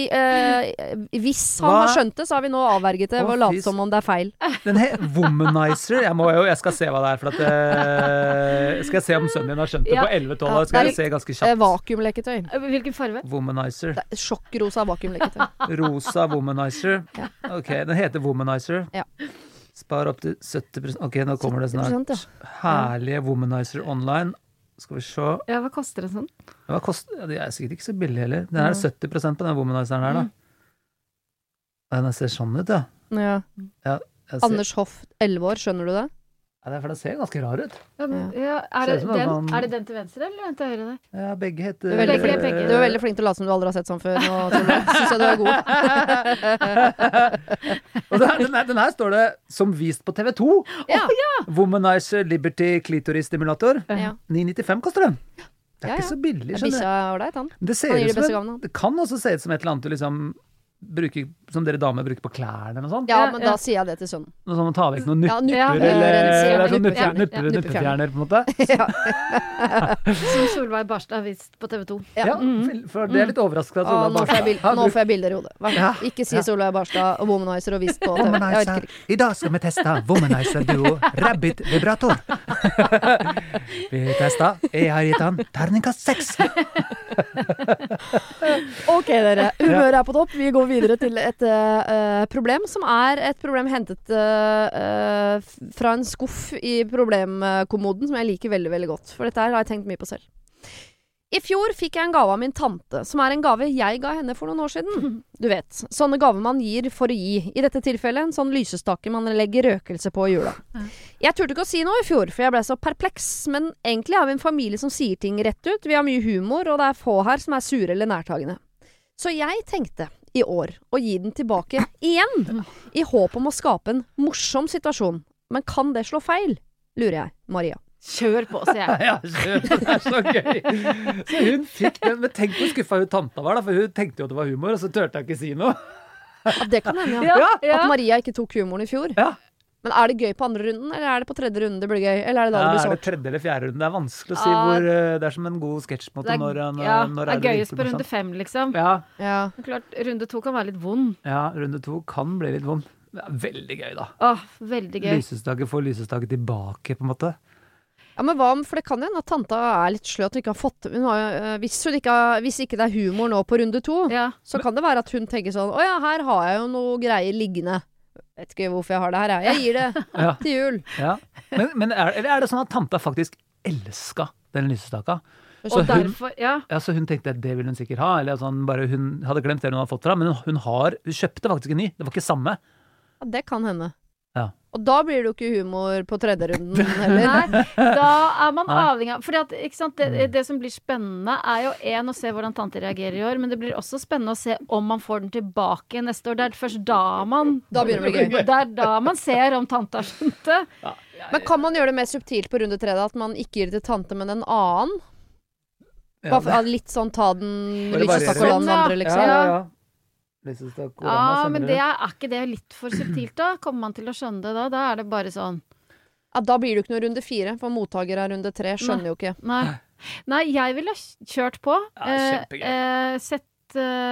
hvis han har skjønt det, så har vi nå avverget det ved å late som om det feil. Den womanizer, jeg skal se hva det for at skal jeg se om sønnen din har skjønt det på 11-12 år. Skal jeg se ganske kjapt. Vakuumleketøy. Hvilken farve? Womanizer. Sjokkrosa vakuumleketøy. Rosa womanizer. Ok, den heter womanizer. Ja. Spar opp til 70%. Ok, nå kommer det snart. Herlige womanizer online. Skal vi se. Ja, hva koster det sånn? Det sikkert ikke så billig heller. Den 70% på den womanizeren her da. Den ser sånn ut, ja. Anders Hoff, 11 år, skjønner du det? Ja, for den ser ganske rar ut. Er det den til venstre, eller den til høyre der? Ja, begge heter... Du veldig flink til å late som du aldri har sett sånn før. Nå synes jeg du god. Og den her står det som vist på TV 2. Womanizer Liberty Clitoris Stimulator. 9,95 koster den. Det ikke så billig, skjønner du. Bikkja er ålreit, han. Det kan også se ut som et eller annet du liksom bruker, som dere damer bruker på klærne eller noe sånt. Ja, men da sier jeg det til sønnen. Noe sånn å ta vekk noen nupper, eller sånn nuppefjerner, på en måte. Som Solveig Barstad har vist på TV 2. Ja, for det litt overraskende at Solveig Barstad. Nå får jeg bilder i hodet. Ikke si Solveig Barstad og Womanizer og vist på TV. Womanizer. I dag skal vi teste Womanizer Duo Rabbit Vibrator. Vi tester. Jeg har gitt han terningkast 6. Ok, dere. Humøret på topp. Vi går videre til et problem som et problem hentet fra en skuff i problemkommoden som jeg liker veldig, veldig godt. For dette har jeg tenkt mye på selv. I fjor fikk jeg en gave av min tante, som en gave jeg ga henne for noen år siden. Du vet, sånne gaver man gir for å gi. I dette tilfellet en sånn lysestake man legger røkelse på i jula. Jeg turte ikke å si noe i fjor, for jeg ble så perpleks, men egentlig har vi en familie som sier ting rett ut. Vi har mye humor, og det få her som sure eller nærtagende. Så jeg tenkte i år å gi den tilbake igjen, i håp om å skape en morsom situasjon. Men kan det slå feil? Lurer jeg, Maria. Kjør på, sier jeg. Ja, kjør. Det så gøy. Så hun fikk den, men tenk hvor skuffa hun tanta var da, for hun tenkte jo at det var humor, og så tørte jeg ikke si noe. Ja, det kan hende, ja. At Maria ikke tok humoren i fjor. Ja. Men det gøy på andre runden, eller det på tredje runden det blir gøy? Eller det da det blir sårt? Det tredje eller fjerde runden? Det vanskelig å si hvor det som en god sketsj på en måte. Det gøyest på runde 5, liksom. Ja. Klart, runde 2 kan være litt vond. Ja, runde 2 kan bli litt vond. Det veldig gøy, da. Veldig gøy. Får lysestake tilbake, på en måte. Ja, men hva om, for det kan jo at tanta litt slø at hun ikke har fått hvis ikke det humor nå på runde 2, så kan det være at hun tenker sånn, her har jeg jo noe greier liggende. Vet ikke hvorfor jeg har det her. Jeg gir det til jul. Ja. Men er det sånn at tanta faktisk elsket den lysestaka? Så så hun tenkte at det ville hun sikkert ha, eller sånn, bare hun hadde glemt det hun hadde fått fra, men hun kjøpte faktisk en ny. Det var ikke samme. Ja, det kan hende. Ja. Og da blir det jo ikke humor på tredje runden, heller. Nei, da man avhengig av fordi at, ikke sant, det som blir spennende jo å se hvordan tante reagerer i år, men det blir også spennende å se om man får den tilbake neste år. Det først da begynner det å bli gøy. Det da man ser om tante har skjønt det. Ja. Men kan man gjøre det mer subtilt på runde 3 da, at man ikke gir det til tante, men en annen? Litt sånn ta den lysestak og la den andre, liksom. Ja. Men det ikke det litt for subtilt da? Kommer man til å skjønne det da? Da det bare sånn. Ja, da blir det ikke noe runde 4, for mottaker av runde 3 skjønner jo ikke. Nei, jeg ville kjørt på. Sett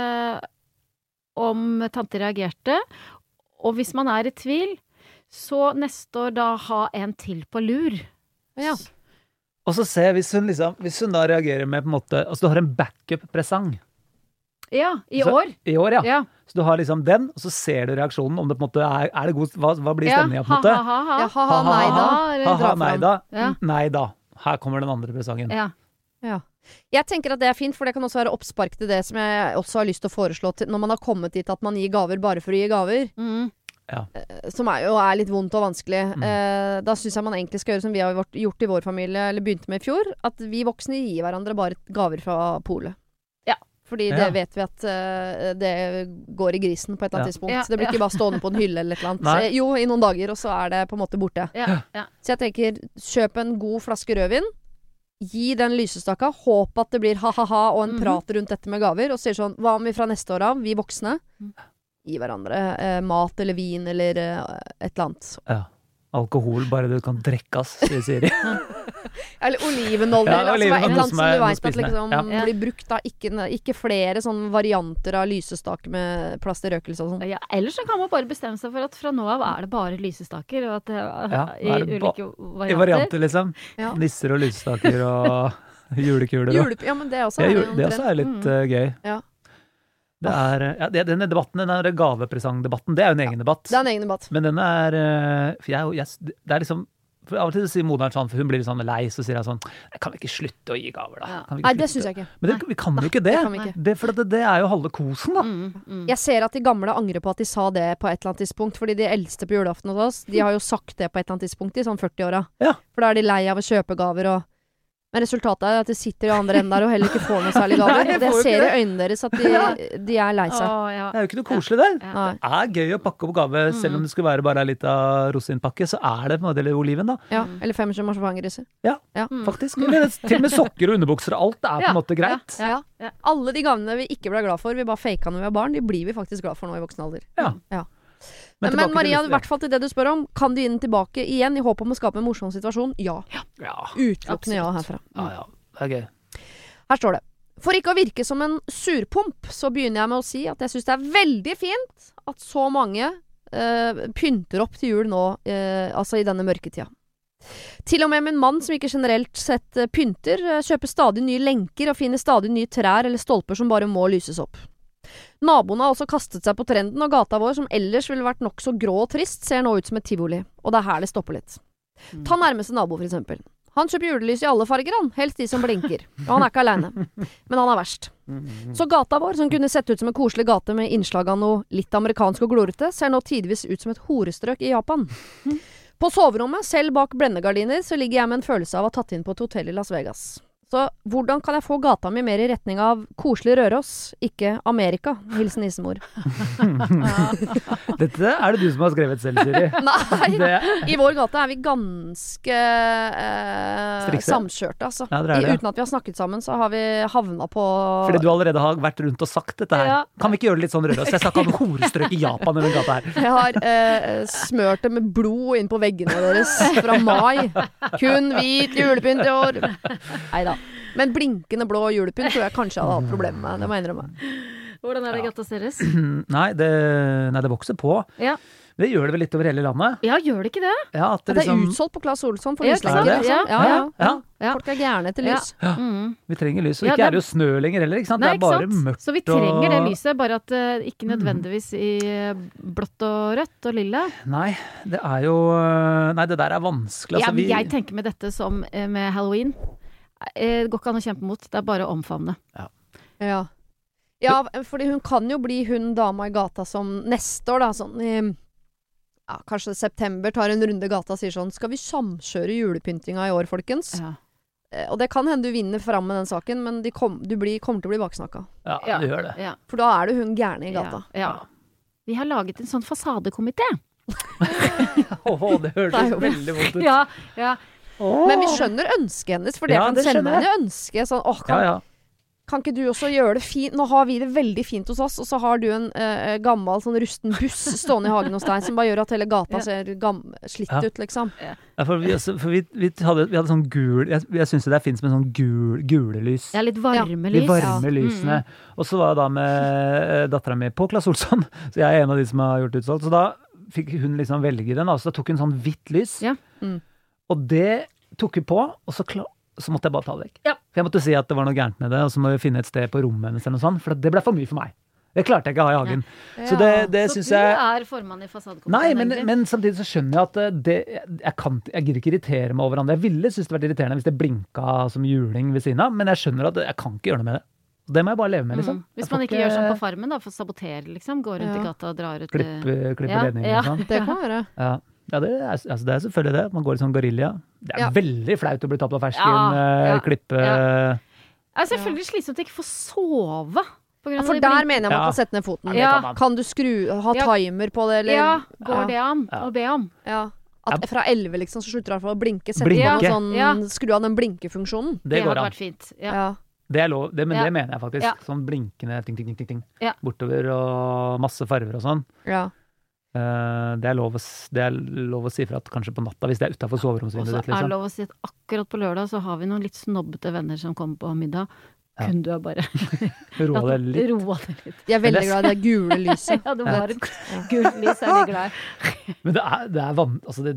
om tante reagerte. Og hvis man i tvil, så neste år da ha en til på lur. Ja. Og så se, hvis hun da reagerer med på en måte, altså du har en backup-presang. Ja, i år. I år, ja. Så du har liksom den, og så ser du reaksjonen, om det på en måte det god, hva blir stemningen på en måte? Ha-ha, nei da. Ha-ha, nei da. Nei da. Her kommer den andre presangen. Ja. Jeg tenker at det fint, for det kan også være oppspark til det som jeg også har lyst til å foreslå til, når man har kommet dit at man gir gaver bare for å gi gaver. Som jo litt vondt og vanskelig. Da synes jeg man egentlig skal gjøre som vi har gjort i vår familie, eller begynte med i fjor, at vi voksne gir hverandre bare gaver fra polet. Fordi det vet vi at det går i grisen på et eller annet tidspunkt. Det blir ikke bare stående på en hylle eller et eller annet. Jo, i noen dager, og så det på en måte borte. Så jeg tenker, kjøp en god flaske rødvin, gi den lysestaka, håp at det blir ha-ha-ha og en prat rundt dette med gaver, og sier sånn, hva om vi fra neste år av, vi voksne, gi hverandre mat eller vin eller et eller annet. Ja. Alkohol, bare du kan drekkes, sier Siri. Eller olivenolje, et eller annet som du vet at liksom blir brukt da, ikke flere sånne varianter av lysestake med plass til røkelse og sånn. Ja, ellers så kan man bare bestemme seg for at fra nå av det bare lysestaker, og at i ulike varianter. I varianter, liksom. Nisser og lysestaker og julekuler. Ja, men det også det også litt gøy. Ja. Denne debatten, denne gavepresangdebatten, det jo en egen debatt. Det en egen debatt. Men den for det liksom, for av og til sier moderen sånn, for hun blir litt sånn lei, så sier jeg sånn, kan vi ikke slutte å gi gaver da? Nei, det synes jeg ikke. Men vi kan jo ikke det. For det jo halve kosen da. Jeg ser at de gamle angrer på at de sa det på et eller annet tidspunkt, fordi de eldste på julaften hos oss, de har jo sagt det på et eller annet tidspunkt i sånn 40-åra. For da de lei av å kjøpe gaver og Men resultatet er at det sitter jo andre enden der og heller ikke får noe særlig gaver. Det ser i øynene deres at de er lei seg. Det er jo ikke noe koselig der. Det er gøy å pakke opp gave, selv om det skulle være bare litt av rosinpakke, så er det på en måte oliven da. Ja, eller 5 marsipangriser. Ja, faktisk. Eller til og med sokker og underbukser og alt er på en måte greit. Ja. Alle de gavene vi ikke ble glad for, vi bare faket når vi var barn, de blir vi faktisk glad for nå i voksen alder. Ja. Men Maria, i hvert fall til det du spør om, kan du gi den tilbake igjen i håp om å skape en morsom situasjon? Ja. Utelukkende ja herfra. Ja, det er gøy. Her står det: for ikke å virke som en surpomp, så begynner jeg med å si at jeg synes det er veldig fint at så mange pynter opp til jul nå, altså i denne mørketida. Til og med min mann, som ikke generelt sett pynter, kjøper stadig nye lenker og finner stadig nye trær eller stolper som bare må lyses opp. Naboene har også kastet seg på trenden, og gata vår, som ellers ville vært nok så grå og trist, ser nå ut som et tivoli. Og det er her det stopper litt. Ta nærmeste nabo, for eksempel. Han kjøper julelys i alle farger, han. Helst de som blinker. Og han er ikke alene. Men han er verst. Så gata vår, som kunne sett ut som en koselig gate med innslag av noe litt amerikansk og glorete, ser nå tidvis ut som et horestrøk i Japan. På soverommet, selv bak blendegardiner, så ligger jeg med en følelse av å ha tatt inn på et hotell i Las Vegas. Så hvordan kan jeg få gata mi mer i retning av koselig Røros, ikke Amerika? Hilsen Isemor. Dette er det du som har skrevet selv, Siri. Nei, i vår gate er vi ganske samkjørte, altså. Ja, uten at vi har snakket sammen, så har vi havna på... Fordi du allerede har vært rundt og sagt dette her. Kan vi ikke gjøre det litt sånn Røros? Jeg skal ikke ha noen horestrøk i Japan i den gata her. Jeg har smørt det med blod inn på veggene deres fra mai. Kun hvit julepynt i år. Neida. Men blinkende blå julepynt tror jeg kanskje jeg hadde hatt problemer med. Det må jeg innrømme. Hvordan er det gata deres? Nei, det vokser på. Ja. Det gjør det vel litt over hele landet? Ja, gjør det ikke det? Ja, at det er utsolgt på Claes Olsson for lyslenker. Ja. Folk er gjerne til lys. Ja. Vi trenger lys, og ikke er det jo snø lenger heller, ikke sant? Nei, det er bare mørkt. Så vi trenger det lyset, bare at ikke nødvendigvis i blått og rødt og lille. Nei, det er jo... Nei, det der er vanskelig. Altså, jeg tenker med dette som med Halloween. Det går ikke an å kjempe mot, det er bare å omfavne. Ja, fordi hun kan jo bli hun dama i gata som neste år da, sånn i kanskje september, tar en runde gata og sier sånn, skal vi samkjøre julepyntinga i år, folkens? Ja. Og det kan hende du vinner fram med den saken, men du kommer til å bli baksnakka. Ja, du gjør det. Ja. For da er du hun gærne i gata. Ja. Vi har laget en sånn fasadekomité. Det høres veldig vondt ut. Ja. Men vi skjønner ønsket hennes, for det kan sende henne ønske sånn, kan ikke du også gjøre det fint? Nå har vi det veldig fint hos oss, og så har du en gammel sånn rusten buss stående i hagen hos deg, som bare gjør at hele gata ser slitt ut, liksom. Ja, for vi hadde sånn gul, jeg synes det finnes med sånn gule lys. Ja, litt varme lys. De varme lysene. Og så var jeg da med datteren min på Claes Olsson, så jeg er en av de som har gjort utsolgt, så da fikk hun liksom velge den, så da tok hun sånn hvitt lys. Ja. Og det tok hun på, og så måtte jeg bare ta det vekk. Ja. For jeg måtte si at det var noe gærent med det, og så må vi finne et sted på rommet hennes eller noe sånt, for det ble for mye for meg. Det klarte jeg ikke å ha i hagen. Ja. Så det synes jeg... Så du er formann i fasadekomiteen? Nei, men samtidig så skjønner jeg at jeg gidder ikke irritere meg over hverandre. Jeg ville synes det var irriterende hvis det blinka som juling ved siden av, men jeg skjønner at jeg kan ikke gjøre noe med det. Det må jeg bare leve med, liksom. Hvis man ikke gjør sånn på farmen da, for å sabotere, liksom, gå rundt i gata og drar ut... Klippe ledninger og sånn. Det kan være. Ja, det er selvfølgelig det. Man går i sånn gorilla. Det er veldig flaut å bli tatt på fersken, klippe... Det er selvfølgelig slitsomt å ikke få sove. For der mener jeg man kan sette ned foten. Kan du ha timer på det, eller... Går det an å be om? At fra 11 liksom, så slutter det i hvert fall å blinke. Sette på sånn, skru av den blinkefunksjonen. Det hadde vært fint. Det er lov, men det mener jeg faktisk. Sånn blinkende ting. Bortover og masse farver og sånn. Ja. Det er lov å si fra at kanskje på natta, hvis det er utenfor soveromsvinduet ditt, liksom. Og så er det lov å si at akkurat på lørdag så har vi noen litt snobbete venner som kommer på middag. Kunne du bare roa det litt. Jeg er veldig glad i det gule lyset. Ja, det var et gult lys, jeg er glad i. Men det er altså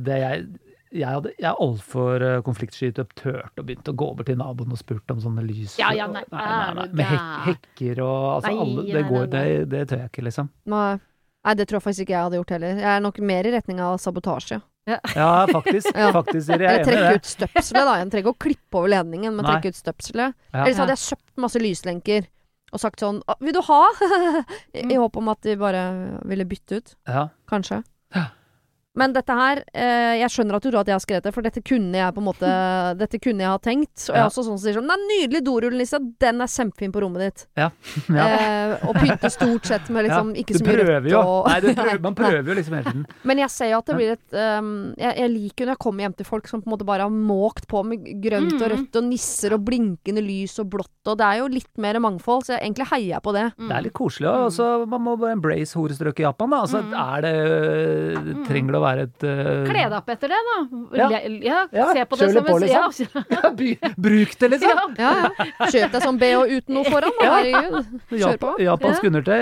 jeg er altfor konfliktsky og tørt og begynt å gå over til naboen og spurt om sånne lys. Nei. Med hekker og altså, det tør jeg ikke, liksom. Nei, det tror jeg faktisk ikke jeg hadde gjort heller. Jeg er nok mer i retning av sabotasje. Ja, faktisk. Eller trekke ut støpselet da. Jeg trenger å klippe over ledningen, men trekke ut støpselet. Eller så hadde jeg kjøpt masse lyslenker og sagt sånn, vil du ha? I håp om at de bare ville bytte ut. Kanskje. Men dette her, jeg skjønner at du tror at jeg har skrevet det, for dette kunne jeg på en måte, dette kunne jeg ha tenkt. Og jeg er også sånn som sier sånn, den nydelig dorull, Lisa, den er kjempefin på rommet ditt. Ja. Og pynte stort sett med liksom, ikke så mye rødt. Nei, man prøver jo liksom hele tiden. Men jeg ser jo at det blir jeg liker når jeg kommer hjem til folk som på en måte bare har måkt på med grønt og rødt og nisser og blinkende lys og blått, og det er jo litt mer mangfold, så egentlig heier jeg på det. Det er litt koselig, og altså, man må bare embrace horestrøk i Japan, da. Altså, trenger det å være et Kle deg opp etter det, da. Se på det som på, liksom. Bruk det, liksom. Kjøp deg sånn BH uten noe foran, herregud. Kjør på. Japansk undertøy,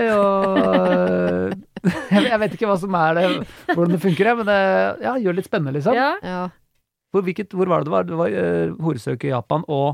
og jeg vet ikke hva som er det, hvordan det funker, men gjør litt spennende, liksom. Hvor var det? Det var horestrøk i Japan og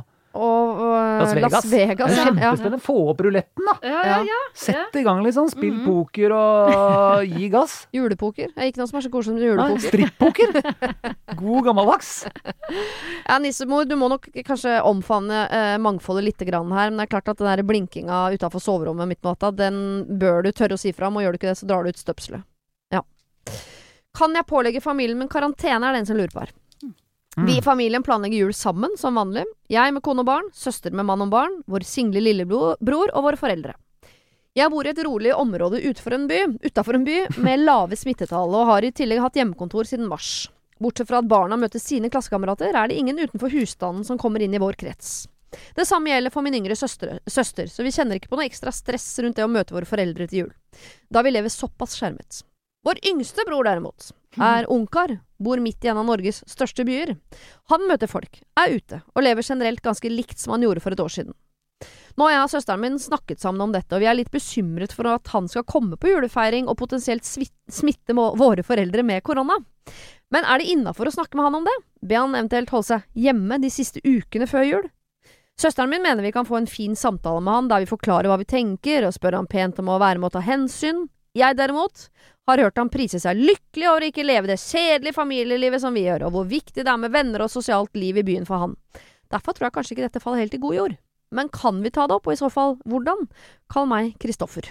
Las Vegas. Det er kjempespennende. Få opp ruletten, da. Sett i gang liksom. Spill poker og gi gass. Julepoker. Det er ikke noe som er så koselig som julepoker. Strippoker. God gammeldags. Nissemor, du må nok kanskje omfavne mangfoldet litt grann her, men det er klart at den der blinkinga utenfor soverommet midt på natta, den bør du tørre å si fra om, og gjør du ikke det, så drar du ut støpselet. Ja. Kan jeg pålegge familien min karantene, er det en som lurer på her. Vi i familien planlegger jul sammen, som vanlig. Jeg med kone og barn, søster med mann og barn, vår single lillebror og våre foreldre. Jeg bor i et rolig område utenfor en by, med lave smittetall, og har i tillegg hatt hjemmekontor siden mars. Bortsett fra at barna møter sine klassekamerater, er det ingen utenfor husstanden som kommer inn i vår krets. Det samme gjelder for min yngre søster, så vi kjenner ikke på noe ekstra stress rundt det å møte våre foreldre til jul, da vi lever såpass skjermet. Vår yngste bror derimot er ungkar, bor midt i en av Norges største byer. Han møter folk, er ute, og lever generelt ganske likt som han gjorde for et år siden. Nå har jeg og søsteren min snakket sammen om dette, og vi er litt bekymret for at han skal komme på julefeiring og potensielt smitte våre foreldre med korona. Men er det innenfor å snakke med han om det? Be han eventuelt holde seg hjemme de siste ukene før jul? Søsteren min mener vi kan få en fin samtale med han, der vi forklarer hva vi tenker, og spør han pent om å være med å ta hensyn. Jeg derimot har hørt han prise seg lykkelig over å ikke leve det kjedelige familielivet som vi gjør, og hvor viktig det er med venner og sosialt liv i byen for han. Derfor tror jeg kanskje ikke dette faller helt i god jord. Men kan vi ta det opp, og i så fall hvordan? Kall meg Kristoffer.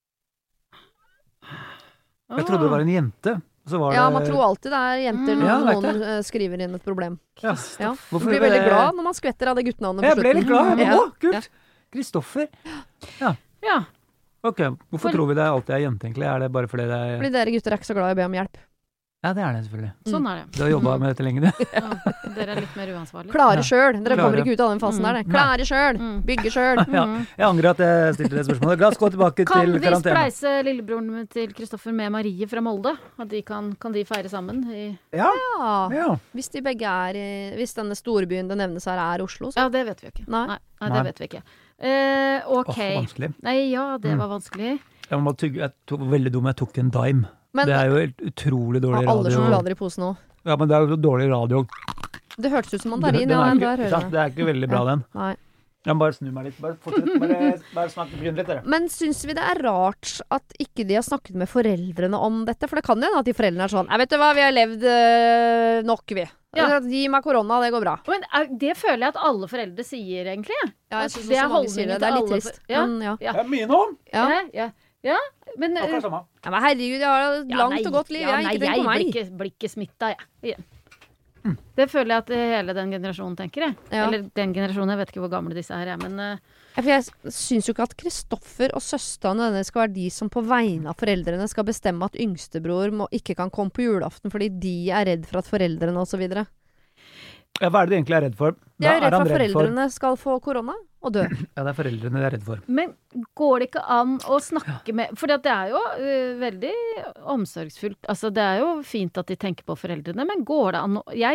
Jeg trodde det var en jente. Så var det... Ja, man tror alltid det er jenter når noen skriver inn et problem. Ja. Man blir veldig glad når man skvetter av det guttenavnet på slutten. Jeg ble litt glad. Kult. Kristoffer. Ja. Ok, hvorfor tror vi det alltid er jente egentlig? Er det bare fordi det er... Fordi dere gutter er ikke så glad i å be om hjelp. Ja, det er det selvfølgelig. Sånn er det. Du har jobbet med dette lenge, du. Dere er litt mer uansvarlige. Klare selv. Dere kommer ikke ut av den fasen der. Klare selv. Bygge selv. Jeg angrer at jeg stilte det spørsmålet. La oss gå tilbake til karantene. Kan vi spleise lillebroren til Kristoffer med Marie fra Molde? At de kan de feire sammen? Ja. Hvis de begge hvis denne storbyen det nevnes her er Oslo, så. Ja, det vet vi ikke. Nei, det vet vi ikke. Ok. Vanskelig. Nei, det var vanskelig. Jeg tok veldig dum, jeg tok en dime. Men, det er jo helt utrolig dårlig radio. Alle sjokolader i posen nå. Ja, men det er jo dårlig radio. Det hørtes ut som mandarin. Det er ikke veldig bra, den. Nei. Jeg må bare snu meg litt. Bare begynn litt, dere. Men syns vi det er rart at ikke de har snakket med foreldrene om dette? For det kan jo hende at de foreldrene er sånn, vet du hva, vi har levd nok, vi. Gi meg korona, det går bra. Men det føler jeg at alle foreldre sier, egentlig. Ja, jeg synes også mange sier det. Det er litt trist. Det er mye nå. Ja, men men herregud, jeg har et langt og godt liv. Jeg blir ikke smittet, jeg. Det føler jeg at hele den generasjonen tenker, jeg. Eller den generasjonen, jeg vet ikke hvor gamle disse her er, men for jeg syns jo ikke at Kristoffer og søsteren skal være de som på vegne av foreldrene skal bestemme at yngstebror ikke kan komme på julaften fordi de er redd for at foreldrene og så videre. Ja, hva er det de egentlig er redd for? De er redd for at foreldrene skal få korona og dø. Ja, det er foreldrene de er redd for. Men går det ikke an å snakke med... For det er jo veldig omsorgsfullt. Altså, det er jo fint at de tenker på foreldrene, men går det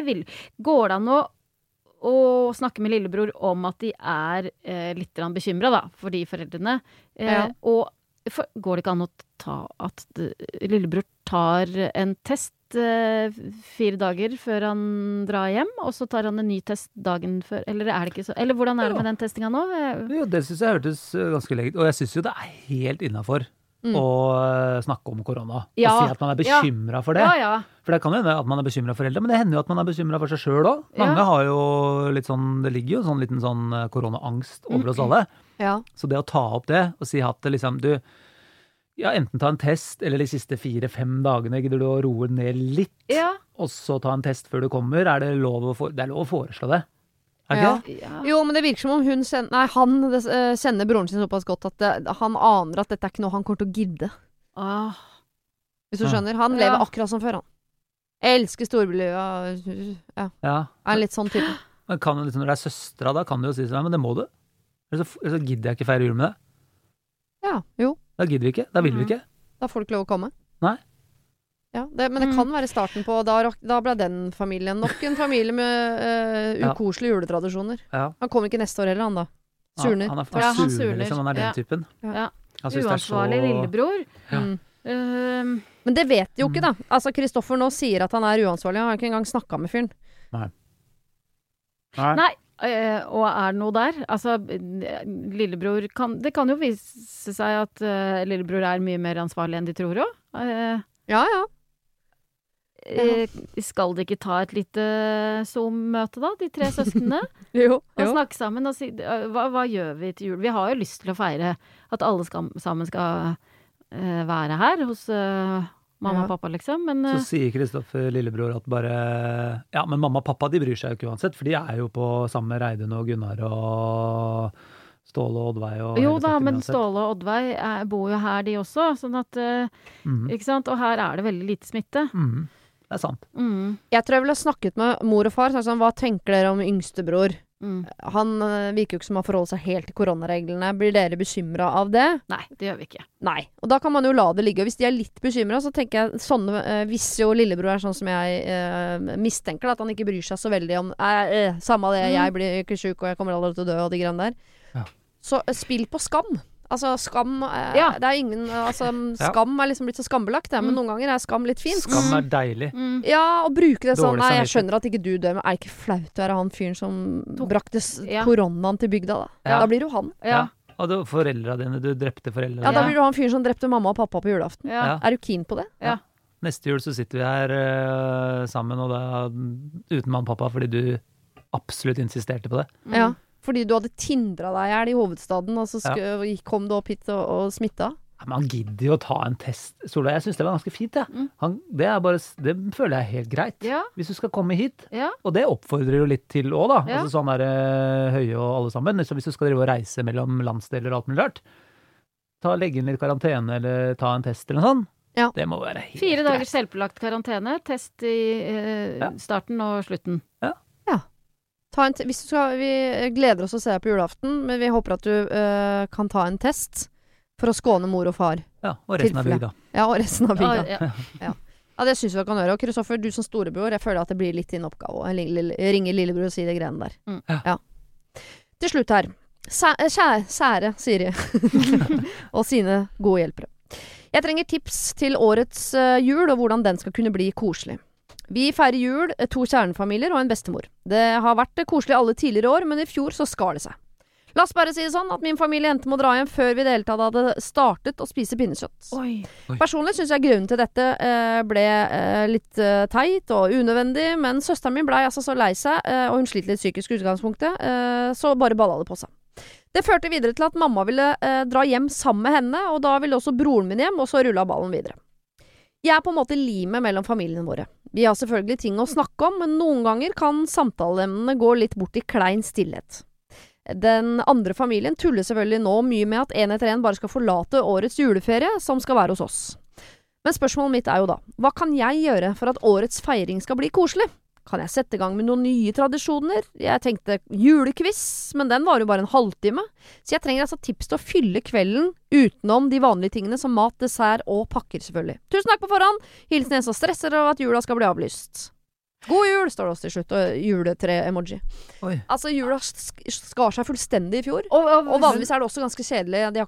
an å snakke med lillebror om at de er litt bekymret da, for de foreldrene? Går det ikke an å at lillebror tar en test 4 dager før han drar hjem, og så tar han en ny test dagen før, eller er det ikke så? Eller hvordan er det med den testinga nå? Jo, det synes jeg hørtes ganske legit, og jeg synes jo det er helt innenfor å snakke om korona, og si at man er bekymret for det. For det kan jo hende at man er bekymret for foreldre, men det hender jo at man er bekymret for seg selv også. Mange har jo litt sånn, det ligger jo sånn liten sånn koronaangst over oss alle. Så det å ta opp det, og si at det liksom, Ja, enten ta en test, eller de siste 4-5 dagene gidder du å roe ned litt, og så ta en test før du kommer. Det er lov å foreslå det? Er det ikke? Ja. Jo, men det virker som om han kjenner broren sin såpass godt at han aner at dette er ikke noe han kommer til å gidde. Hvis du skjønner. Han lever akkurat som før, han. Jeg elsker storbylivet. Er litt sånn type. Men når det er søstra, da kan du jo si sånn, men det må du. Eller så gidder jeg ikke feire jul med det. Ja, jo. Da gidder vi ikke. Da vil vi ikke. Da får du ikke lov å komme. Nei. Ja, men det kan være starten på da ble den familien nok en familie med ukoselige juletradisjoner. Ja. Han kommer ikke neste år heller, han da. Surner. Han surner, liksom. Han er den typen. Ja. Uansvarlig lillebror. Ja. Men det vet de jo ikke, da. Altså, Kristoffer nå sier at han er uansvarlig. Han har ikke engang snakket med fyren. Nei. Og er det noe der? Altså, lillebror det kan jo vise seg at lillebror er mye mer ansvarlig enn de tror også. Ja. Skal de ikke ta et lite Zoom-møte da, de 3 søskene? Jo. Og snakke sammen og si, hva gjør vi til jul? Vi har jo lyst til å feire at alle sammen skal være her hos mamma og pappa, liksom. Men, så sier Kristoffer lillebror at bare men mamma og pappa, de bryr seg jo ikke uansett, for de er jo på sammen med Reidun og Gunnar og Ståle og Oddveig og jo da, men Ståle og Oddveig bor jo her de også, sånn at ikke sant? Og her er det veldig lite smitte. Det er sant. Jeg tror jeg ville ha snakket med mor og far, sånn, hva tenker dere om yngstebror? Han virker jo ikke som han forholder seg helt til koronareglene. Blir dere bekymret av det? Nei, det gjør vi ikke. Nei, og da kan man jo la det ligge. Og hvis de er litt bekymret, så tenker jeg sånne, hvis jo lillebror er sånn som jeg mistenker, at han ikke bryr seg så veldig om samme det, jeg blir ikke syk og jeg kommer aldri til å dø og de greiene der. Så spill på skam. Altså, skam det er ingen skam er liksom blitt så skambelagt, men noen ganger er skam litt fint. Skam er deilig. Ja, og bruke det sånn. Nei, jeg skjønner at ikke du dør, men er det ikke flaut å være han fyren som brakte koronaen til bygda, da? Da blir du han. Og du, foreldrene dine, du drepte foreldrene dine. Da blir du han fyren som drepte mamma og pappa på julaften. Er du keen på det? Ja. Neste jul så sitter vi her sammen, og da uten mamma og pappa, fordi du absolutt insisterte på det. Ja. Fordi du hadde tindret deg her i hovedstaden, og så kom du opp hit og smittet. Man gidder jo å ta en test. Solveig, jeg synes det var ganske fint, det føler jeg er helt greit. Hvis du skal komme hit. Og det oppfordrer jo litt til også, da. Altså sånn der Høie og alle sammen. Så hvis du skal drive og reise mellom landsdeler og alt mulig rart, legge inn litt karantene, eller ta en test eller noe sånt. Det må være helt 4 dagers selvpålagt karantene, test i starten og slutten. Vi gleder oss å se deg på julaften, men vi håper at du kan ta en test for å skåne mor og far. Ja, og resten av bygda. Ja, og resten av bygda. Ja, det synes vi kan gjøre. Og Kristoffer, du som storebror, jeg føler at det blir litt din oppgave å ringe lillebror og si det greiene der. Til slutt her. Sære Siri og sine gode hjelpere. Jeg trenger tips til årets jul, og hvordan den skal kunne bli koselig. Vi feirer jul, 2 kjernefamilier og en bestemor. Det har vært koselig alle tidligere år, men i fjor så skar det seg. La oss bare si det sånn at min familie endte må dra hjem før vi deltatt hadde startet å spise pinnekjøtt. Personlig synes jeg grunnen til dette ble litt teit og unødvendig, men søsteren min ble altså så lei seg, og hun sliter litt psykisk utgangspunktet, så bare balla det på seg. Det førte videre til at mamma ville dra hjem sammen med henne, og da ville også broren min hjem, og så rullet ballen videre. Jeg på en måte limet mellom familiene våre. Vi har selvfølgelig ting å snakke om, men noen ganger kan samtaleemnene gå litt bort i klein stillhet. Den andre familien tuller selvfølgelig nå mye med at en etter en bare skal forlate årets juleferie, som skal være hos oss. Men spørsmålet mitt er jo da, hva kan jeg gjøre for at årets feiring skal bli koselig? Kan jeg sette i gang med noen nye tradisjoner? Jeg tenkte julekviss, men den var jo bare en halvtime. Så jeg trenger altså tips til å fylle kvelden utenom de vanlige tingene som mat, dessert og pakker selvfølgelig. Tusen takk på forhånd! Hilsen en som stresser av at jula skal bli avlyst. God jul, står det også til slutt, og juletre-emoji. Altså, jula skar seg fullstendig i fjor, og vanligvis er det også ganske kjedelig. De har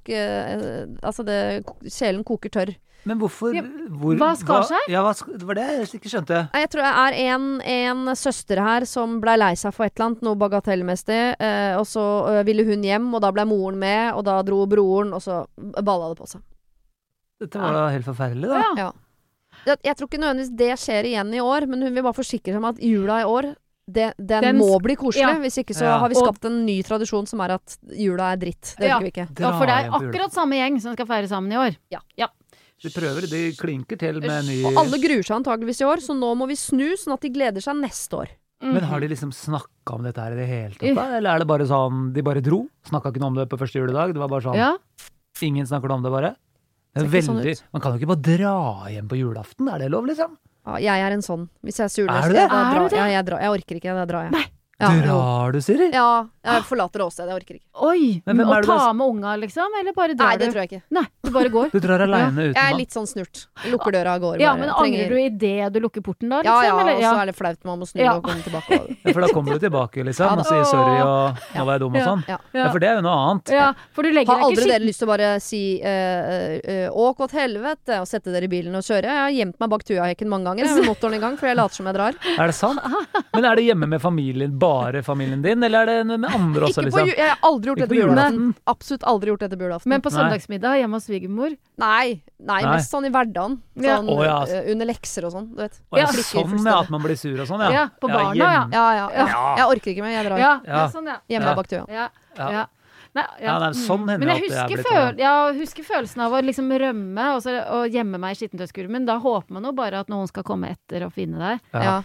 ikke, kjelen koker tørr. Men hvorfor? Hva skar seg? Ja, det var det jeg ikke skjønte. Jeg tror det er en søster her som ble lei seg for et eller annet, noe bagatellmessig, og så ville hun hjem, og da ble moren med, og da dro broren, og så balla det på seg. Dette var da helt forferdelig, da. Ja. Jeg tror ikke nødvendigvis det skjer igjen i år, men hun vil bare forsikre seg om at jula i år Den må bli koselig. Hvis ikke så har vi skapt en ny tradisjon som at jula dritt. Det orker vi ikke. Ja, for det akkurat samme gjeng som skal feire sammen i år. Ja. De klinker til med ny... Og alle gruer seg antageligvis i år, så nå må vi snu sånn at de gleder seg neste år. Men har de liksom snakket om dette her i det hele tatt da? Eller det bare sånn, de bare dro? Snakket ikke noe om det på første juledag? Det var bare sånn, ingen snakker om det bare? Det veldig, man kan jo ikke bare dra hjem på julaften, det lov liksom? Ja, jeg en sånn. Hvis jeg suler, du det? Jeg orker ikke, da drar jeg. Nei. Drar du, Siri? Ja, jeg forlater åstedet, jeg orker ikke. Oi, og ta med unga liksom, eller bare drar du? Nei, det tror jeg ikke. Nei, du bare går. Du drar alene uten Jeg litt sånn snurt. Lukker døra og går. Ja, men angrer du i det du lukker porten da, liksom? Ja, og så det flaut man må snu og komme tilbake. For da kommer du tilbake, liksom, og sier sorry og nå var jeg dum og sånn. Ja, for det jo noe annet. Ja, for du legger har aldri dere lyst til å bare si åk åt helvete og sette dere i bilen og kjøre? Jeg har gjemt meg bak tuahekken mange ganger med motoren i gang, for jeg later som jeg drar. Det sant? Men det hjemme med familien, bare familien din, eller det med andre også, liksom? Jeg har aldri gjort det på julaften. Absolutt aldri gjort det på julaften. Men på søndagsmiddag hjemme hos svigermor? Nei, mest sånn i hverdagen. Sånn, under lekser og sånn, du vet. Sånn, at man blir sur og sånn, ja. På barna, Jeg orker ikke mer, jeg drar. Sånn, hjemme bak tua. Sånn hender men jeg husker følelsen av å liksom rømme og gjemme meg i skittentøyskurven. Da håper man jo bare at noen skal komme etter og finne deg.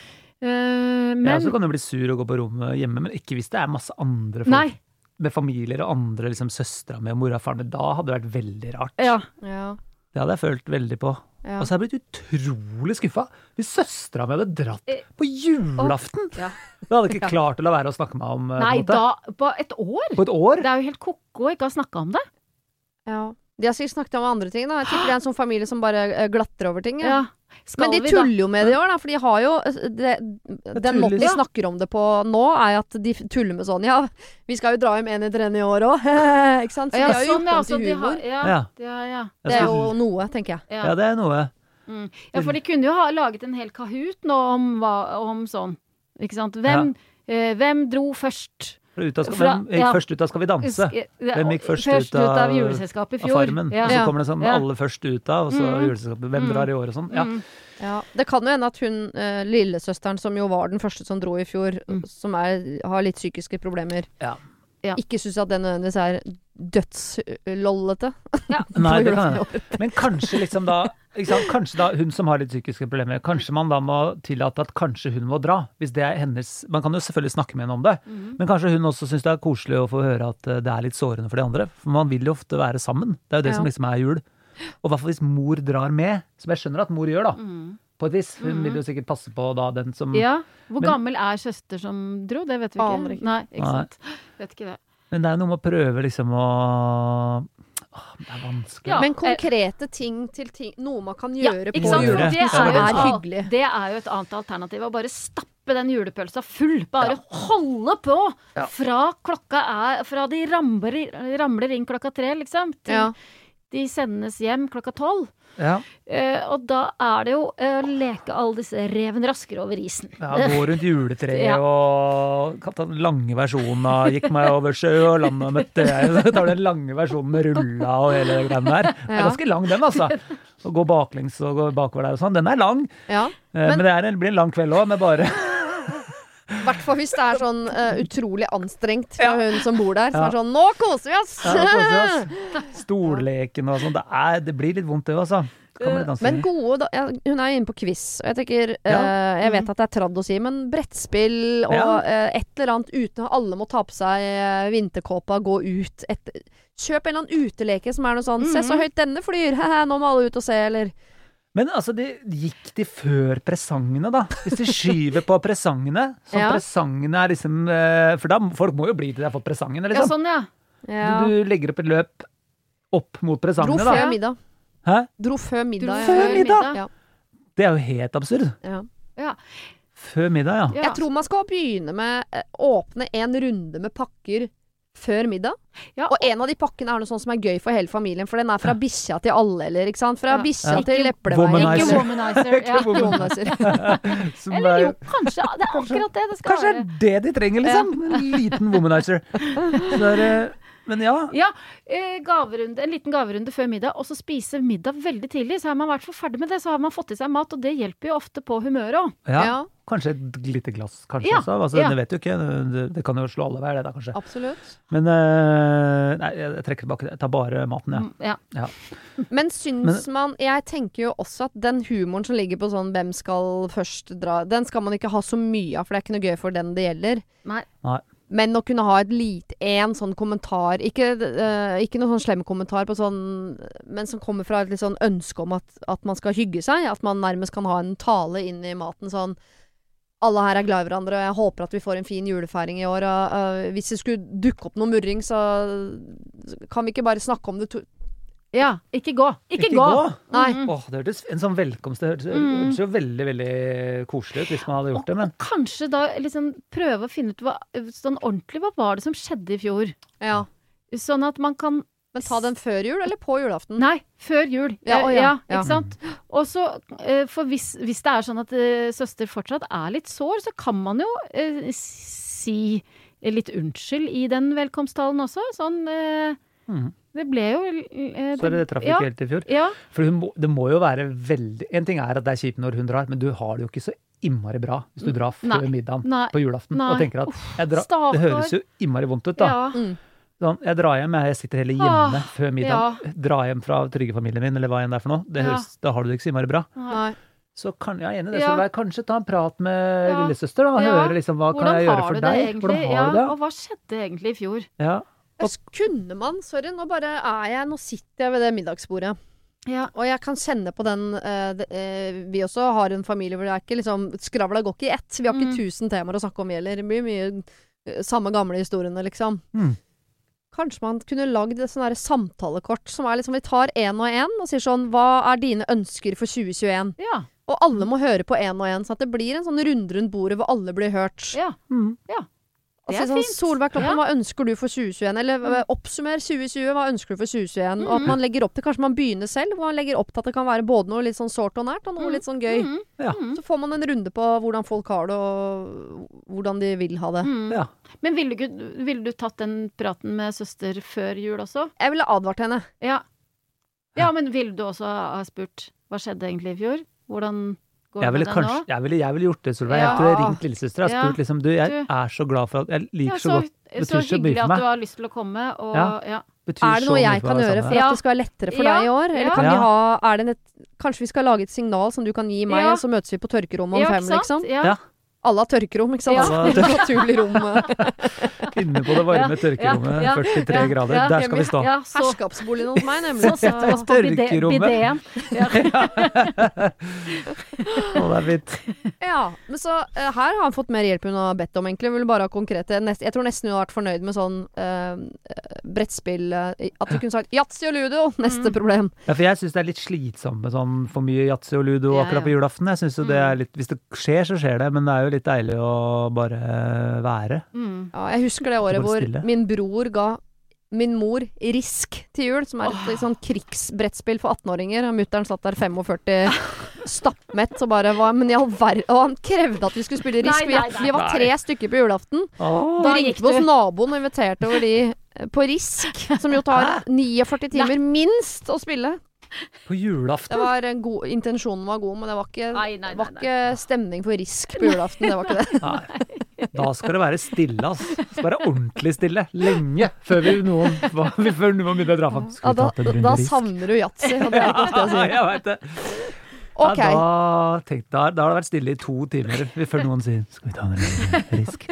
Men så kan du bli sur og gå på rommet hjemme, men ikke hvis det masse andre folk med familier og andre liksom søstre med mor og far, men da hadde det vært veldig rart. Det hadde jeg følt veldig på. Og så har jeg blitt utrolig skuffet hvis søstra mi hadde dratt på julaften. Da hadde jeg ikke klart å la være å snakke med om Nei, på et år? På et år? Det jo helt koko å ikke ha snakket om det. De har sikkert snakket om andre ting da. Jeg tipper det en sånn familie som bare glatter over ting. Men de tuller jo med det i år da, for de har jo den måten de snakker om det på nå at de tuller med sånn, vi skal jo dra hjem en etter en i år også. Ikke sant? Så de har jo gjort om til humor. Det jo noe, tenker jeg. Ja, det noe. Ja, for de kunne jo ha laget en hel Kahoot nå om sånn, ikke sant? Hvem dro først? Hvem gikk først ut av Skal vi danse? Hvem gikk først ut av juleselskapet i fjor? Av Farmen? Og så kommer det sånn alle først ut av, og så juleselskapet. Hvem drar i år og sånn? Det kan jo hende at hun, lillesøsteren, som jo var den første som dro i fjor, som har litt psykiske problemer, ikke synes at det nødvendigvis dødslollete. Nei, det kan jeg. Men kanskje liksom da, kanskje da hun som har litt psykiske problemer, kanskje man da må tillate at kanskje hun må dra, hvis det hennes, man kan jo selvfølgelig snakke med henne om det, men kanskje hun også synes det koselig å få høre at det litt sårende for de andre, for man vil jo ofte være sammen, det jo det som liksom jul, og i hvert fall hvis mor drar med, som jeg skjønner at mor gjør da, på et vis, hun vil jo sikkert passe på da den som... Hvor gammel søster som dro? Det vet vi ikke. Nei, ikke sant. Vet ikke det. Men det noe med å prøve liksom å... det vanskelig. Men konkrete ting til ting, noe man kan gjøre på julaften som hyggelig. Det jo et annet alternativ, å bare stappe den julepølsa full. Bare holde på fra fra de ramler inn klokka 3, liksom, til de sendes hjem klokka 12. Og da det jo leke alle disse reven raskere over isen. Gå rundt juletreet og ta den lange versjonen av Gikk meg over sjø og land og møtte jeg. Så tar den lange versjonen med rulla og hele greien der. Det ganske lang den, altså. Å gå baklengs og gå bakover der og sånn. Den lang. Men det blir en lang kveld også, med bare... I hvert fall hvis det sånn utrolig anstrengt fra hun som bor der, som sånn, nå koser vi oss! Stolleken og sånn, det blir litt vondt det også. Men gode, hun inne på quiz, og jeg tenker, jeg vet at det tradd å si, men brettspill og et eller annet uten at alle må ta på seg vinterkåpa, gå ut, kjøp en eller annen uteleke som noe sånn, se så høyt denne flyr, nå må alle ut og se, eller... Men altså, gikk de før presangene da? Hvis de skyver på presangene, så presangene liksom... For da, folk må jo bli til de har fått presangene, liksom. Ja, sånn, Du legger opp et løp opp mot presangene, da. Dro før middag. Hæ? Dro før middag. Før middag? Ja. Det jo helt absurd. Før middag, Jeg tror man skal begynne med åpne en runde med pakker før middag. Og en av de pakkene noe sånn som gøy for hele familien, for den fra bikkja til alle, eller ikke sant? Fra bikkja til epleveien. Ikke womanizer. Eller jo, kanskje det akkurat det skal kanskje være. Det de trenger, liksom. En liten womanizer. Men en liten gaverunde før middag, og så spise middag veldig tidlig, så man vært for ferdig med det, så har man fått i seg mat, og det hjelper jo ofte på humøret også. kanskje et lite glass, kanskje også. Altså, jeg vet jo ikke, det kan jo slå alle veier, det da, kanskje. Absolutt. Men, nei, jeg trekker tilbake, jeg tar bare maten, ja. Men synes man, jeg tenker jo også at den humoren som ligger på sånn, hvem skal først dra, den skal man ikke ha så mye av, for det er ikke noe gøy for den det gjelder. Nei. Men å kunne ha en sånn kommentar, ikke noen sånn slem kommentar på sånn, men som kommer fra et litt sånn ønske om at man skal hygge seg, at man nærmest kan ha en tale inn i maten sånn, alle her er glad i hverandre, og jeg håper at vi får en fin julefeiring i år, og hvis det skulle dukke opp noe murring, så kan vi ikke bare snakke om det Ja, ikke gå. Ikke gå! Nei. Det hørtes en sånn velkomst. Det hørtes jo veldig, veldig koselig ut hvis man hadde gjort det, men... Og kanskje da liksom prøve å finne ut sånn ordentlig, hva var det som skjedde i fjor? Ja. Sånn at man kan... Men ta den før jul, eller på julaften? Nei, før jul. Ja, ikke sant? Og så, for hvis det er sånn at søster fortsatt er litt sår, så kan man jo si litt unnskyld i den velkomsttalen også. Sånn... Det ble jo... Så det traff ikke helt i fjor. Ja. For det må jo være veldig... En ting er at det er kjipt når hun drar, men du har det jo ikke så innmari bra hvis du drar før middagen på julaften og tenker at det høres jo innmari vondt ut da. Ja. Sånn, jeg drar hjem, jeg sitter heller hjemme før middagen. Drar hjem fra trygge-familien min, eller hva enn det er for noe. Da har du det ikke så innmari bra. Nei. Så kan jeg enig i det, så kanskje ta en prat med lillesøster da, og høre liksom, hva kan jeg gjøre for deg? Hvordan har du det? Og hva skjedde egentlig i fjor? Ja. Kunne man, sorry, nå sitter jeg ved det middagsbordet. Ja. Og jeg kan kjenne på den vi også har en familie hvor det er ikke liksom, skravla går ikke i ett. Vi har ikke 1000 temaer å snakke om heller. Det blir mye samme gamle historiene, liksom. Kanskje man kunne lagd et sånn samtalekort som er liksom, vi tar en og sier sånn, hva er dine ønsker for 2021? Ja. Og alle må høre på en og en, så at det blir en sånn rundt bordet hvor alle blir hørt. Ja, ja. Det altså, sånn, Solveig Kloppen, hva ønsker du for 2021? Eller oppsummer 2020, hva ønsker du for 2021? Og at man legger opp til, kanskje man begynner selv, hvor man legger opp til at det kan være både noe litt sånn sårt og nært, og noe litt sånn gøy. Så får man en runde på hvordan folk har det, og hvordan de vil ha det. Ja. Men ville du tatt den praten med søster før jul også? Jeg ville advart henne. Ja, men ville du også ha spurt, hva skjedde egentlig i fjor? Hvordan... Jeg ville gjort det, Solveig. Jeg tror jeg ringt lillesøster og spurt liksom, jeg er så glad for at jeg liker så godt, betyr så mye for meg. Så hyggelig at du har lyst til å komme, og Er det noe jeg kan gjøre for at det skal være lettere for deg i år? Eller kan vi ha, kanskje vi skal lage et signal som du kan gi meg, og så møtes vi på tørkerommet om 5, liksom? Ja. Alle har tørkerom, ikke sant? Ja. Naturlig rom. Inne på det varme tørkerommet, 43 grader. Der skal vi stå. Ja, herskapsboligen hos meg, nemlig. Så setter vi oss på bideen. Det er fint. Ja, men så her har han fått mer hjelp hun har bedt om, egentlig. Jeg vil bare ha konkrete. Jeg tror nesten hun har vært fornøyd med sånn brettspill. At vi kunne sagt Yatzy og Ludo, neste problem. Ja, for jeg synes det er litt slitsomt med sånn for mye Yatzy og Ludo akkurat på julaften. Jeg synes jo det er litt, hvis det skjer, så skjer det, men det er jo litt deilig å bare være. Ja, jeg husker det året hvor min bror ga min mor Risk til jul, som er et sånn krigsbrettspill for 18-åringer. Mutteren satt der 45 stappmett og bare og han krevde at vi skulle spille Risk. Vi var 3 stykker på julaften. Da ringte vi hos naboen og inviterte over de på Risk, som jo tar 49 timer minst å spille. På julaften? Intensjonen var god, men det var ikke stemning for Risk på julaften. Det var ikke det. Nei. Da skal det være stille, altså. Det skal være ordentlig stille. Lenge før noen begynner å dra fram. Da savner du Yatzy. Det er ikke ofte jeg sier. Jeg vet det. Okay. Da har det vært stille i 2 timer før noen sier, skal vi ta en Risk?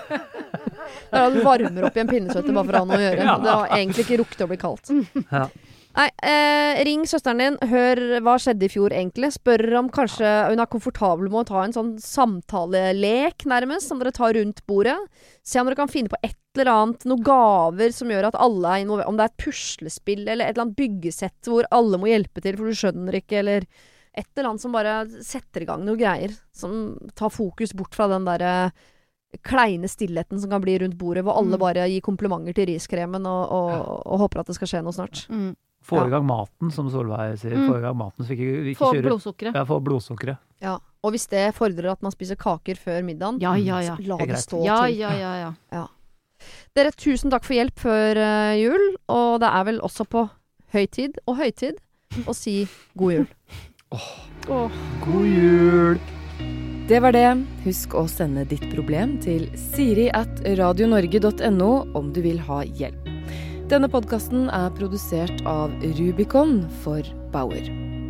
Da du varmer opp i en pinnekjøtter bare for å ha noe å gjøre. Det har egentlig ikke rukket å bli kaldt. Ja. Nei, ring søsteren din, hør hva skjedde i fjor egentlig. Spør om kanskje hun er komfortabel med å ta en sånn samtalelek nærmest, som dere tar rundt bordet. Se om dere kan finne på et eller annet, noen gaver som gjør at alle er involvert. Om det er et puslespill eller et eller annet byggesett hvor alle må hjelpe til, for du skjønner ikke, eller et eller annet som bare setter i gang noen greier, som tar fokus bort fra den der kleine stillheten som kan bli rundt bordet, hvor alle bare gir komplimenter til riskremen og håper at det skal skje noe snart. Få i gang maten, som Solveig sier. Få i gang maten, så vi ikke få kjører. Blodsukkeret. Ja, få blodsukkeret. Ja, og hvis det fordrer at man spiser kaker før middagen, la det stå til. Ja. Dere, tusen takk for hjelp før jul, og det er vel også på høytid å si god jul. God jul! Det var det. Husk å sende ditt problem til siri@radionorge.no om du vil ha hjelp. Denne podcasten produsert av Rubicon for Bauer.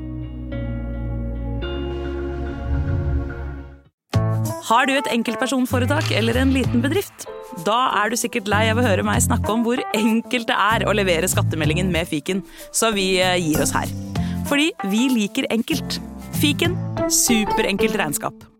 Har du et enkeltpersonforetak eller en liten bedrift? Da du sikkert lei av å høre meg snakke om hvor enkelt det å levere skattemeldingen med Fiken, så vi gir oss her. Fordi vi liker enkelt. Fiken, superenkelt regnskap.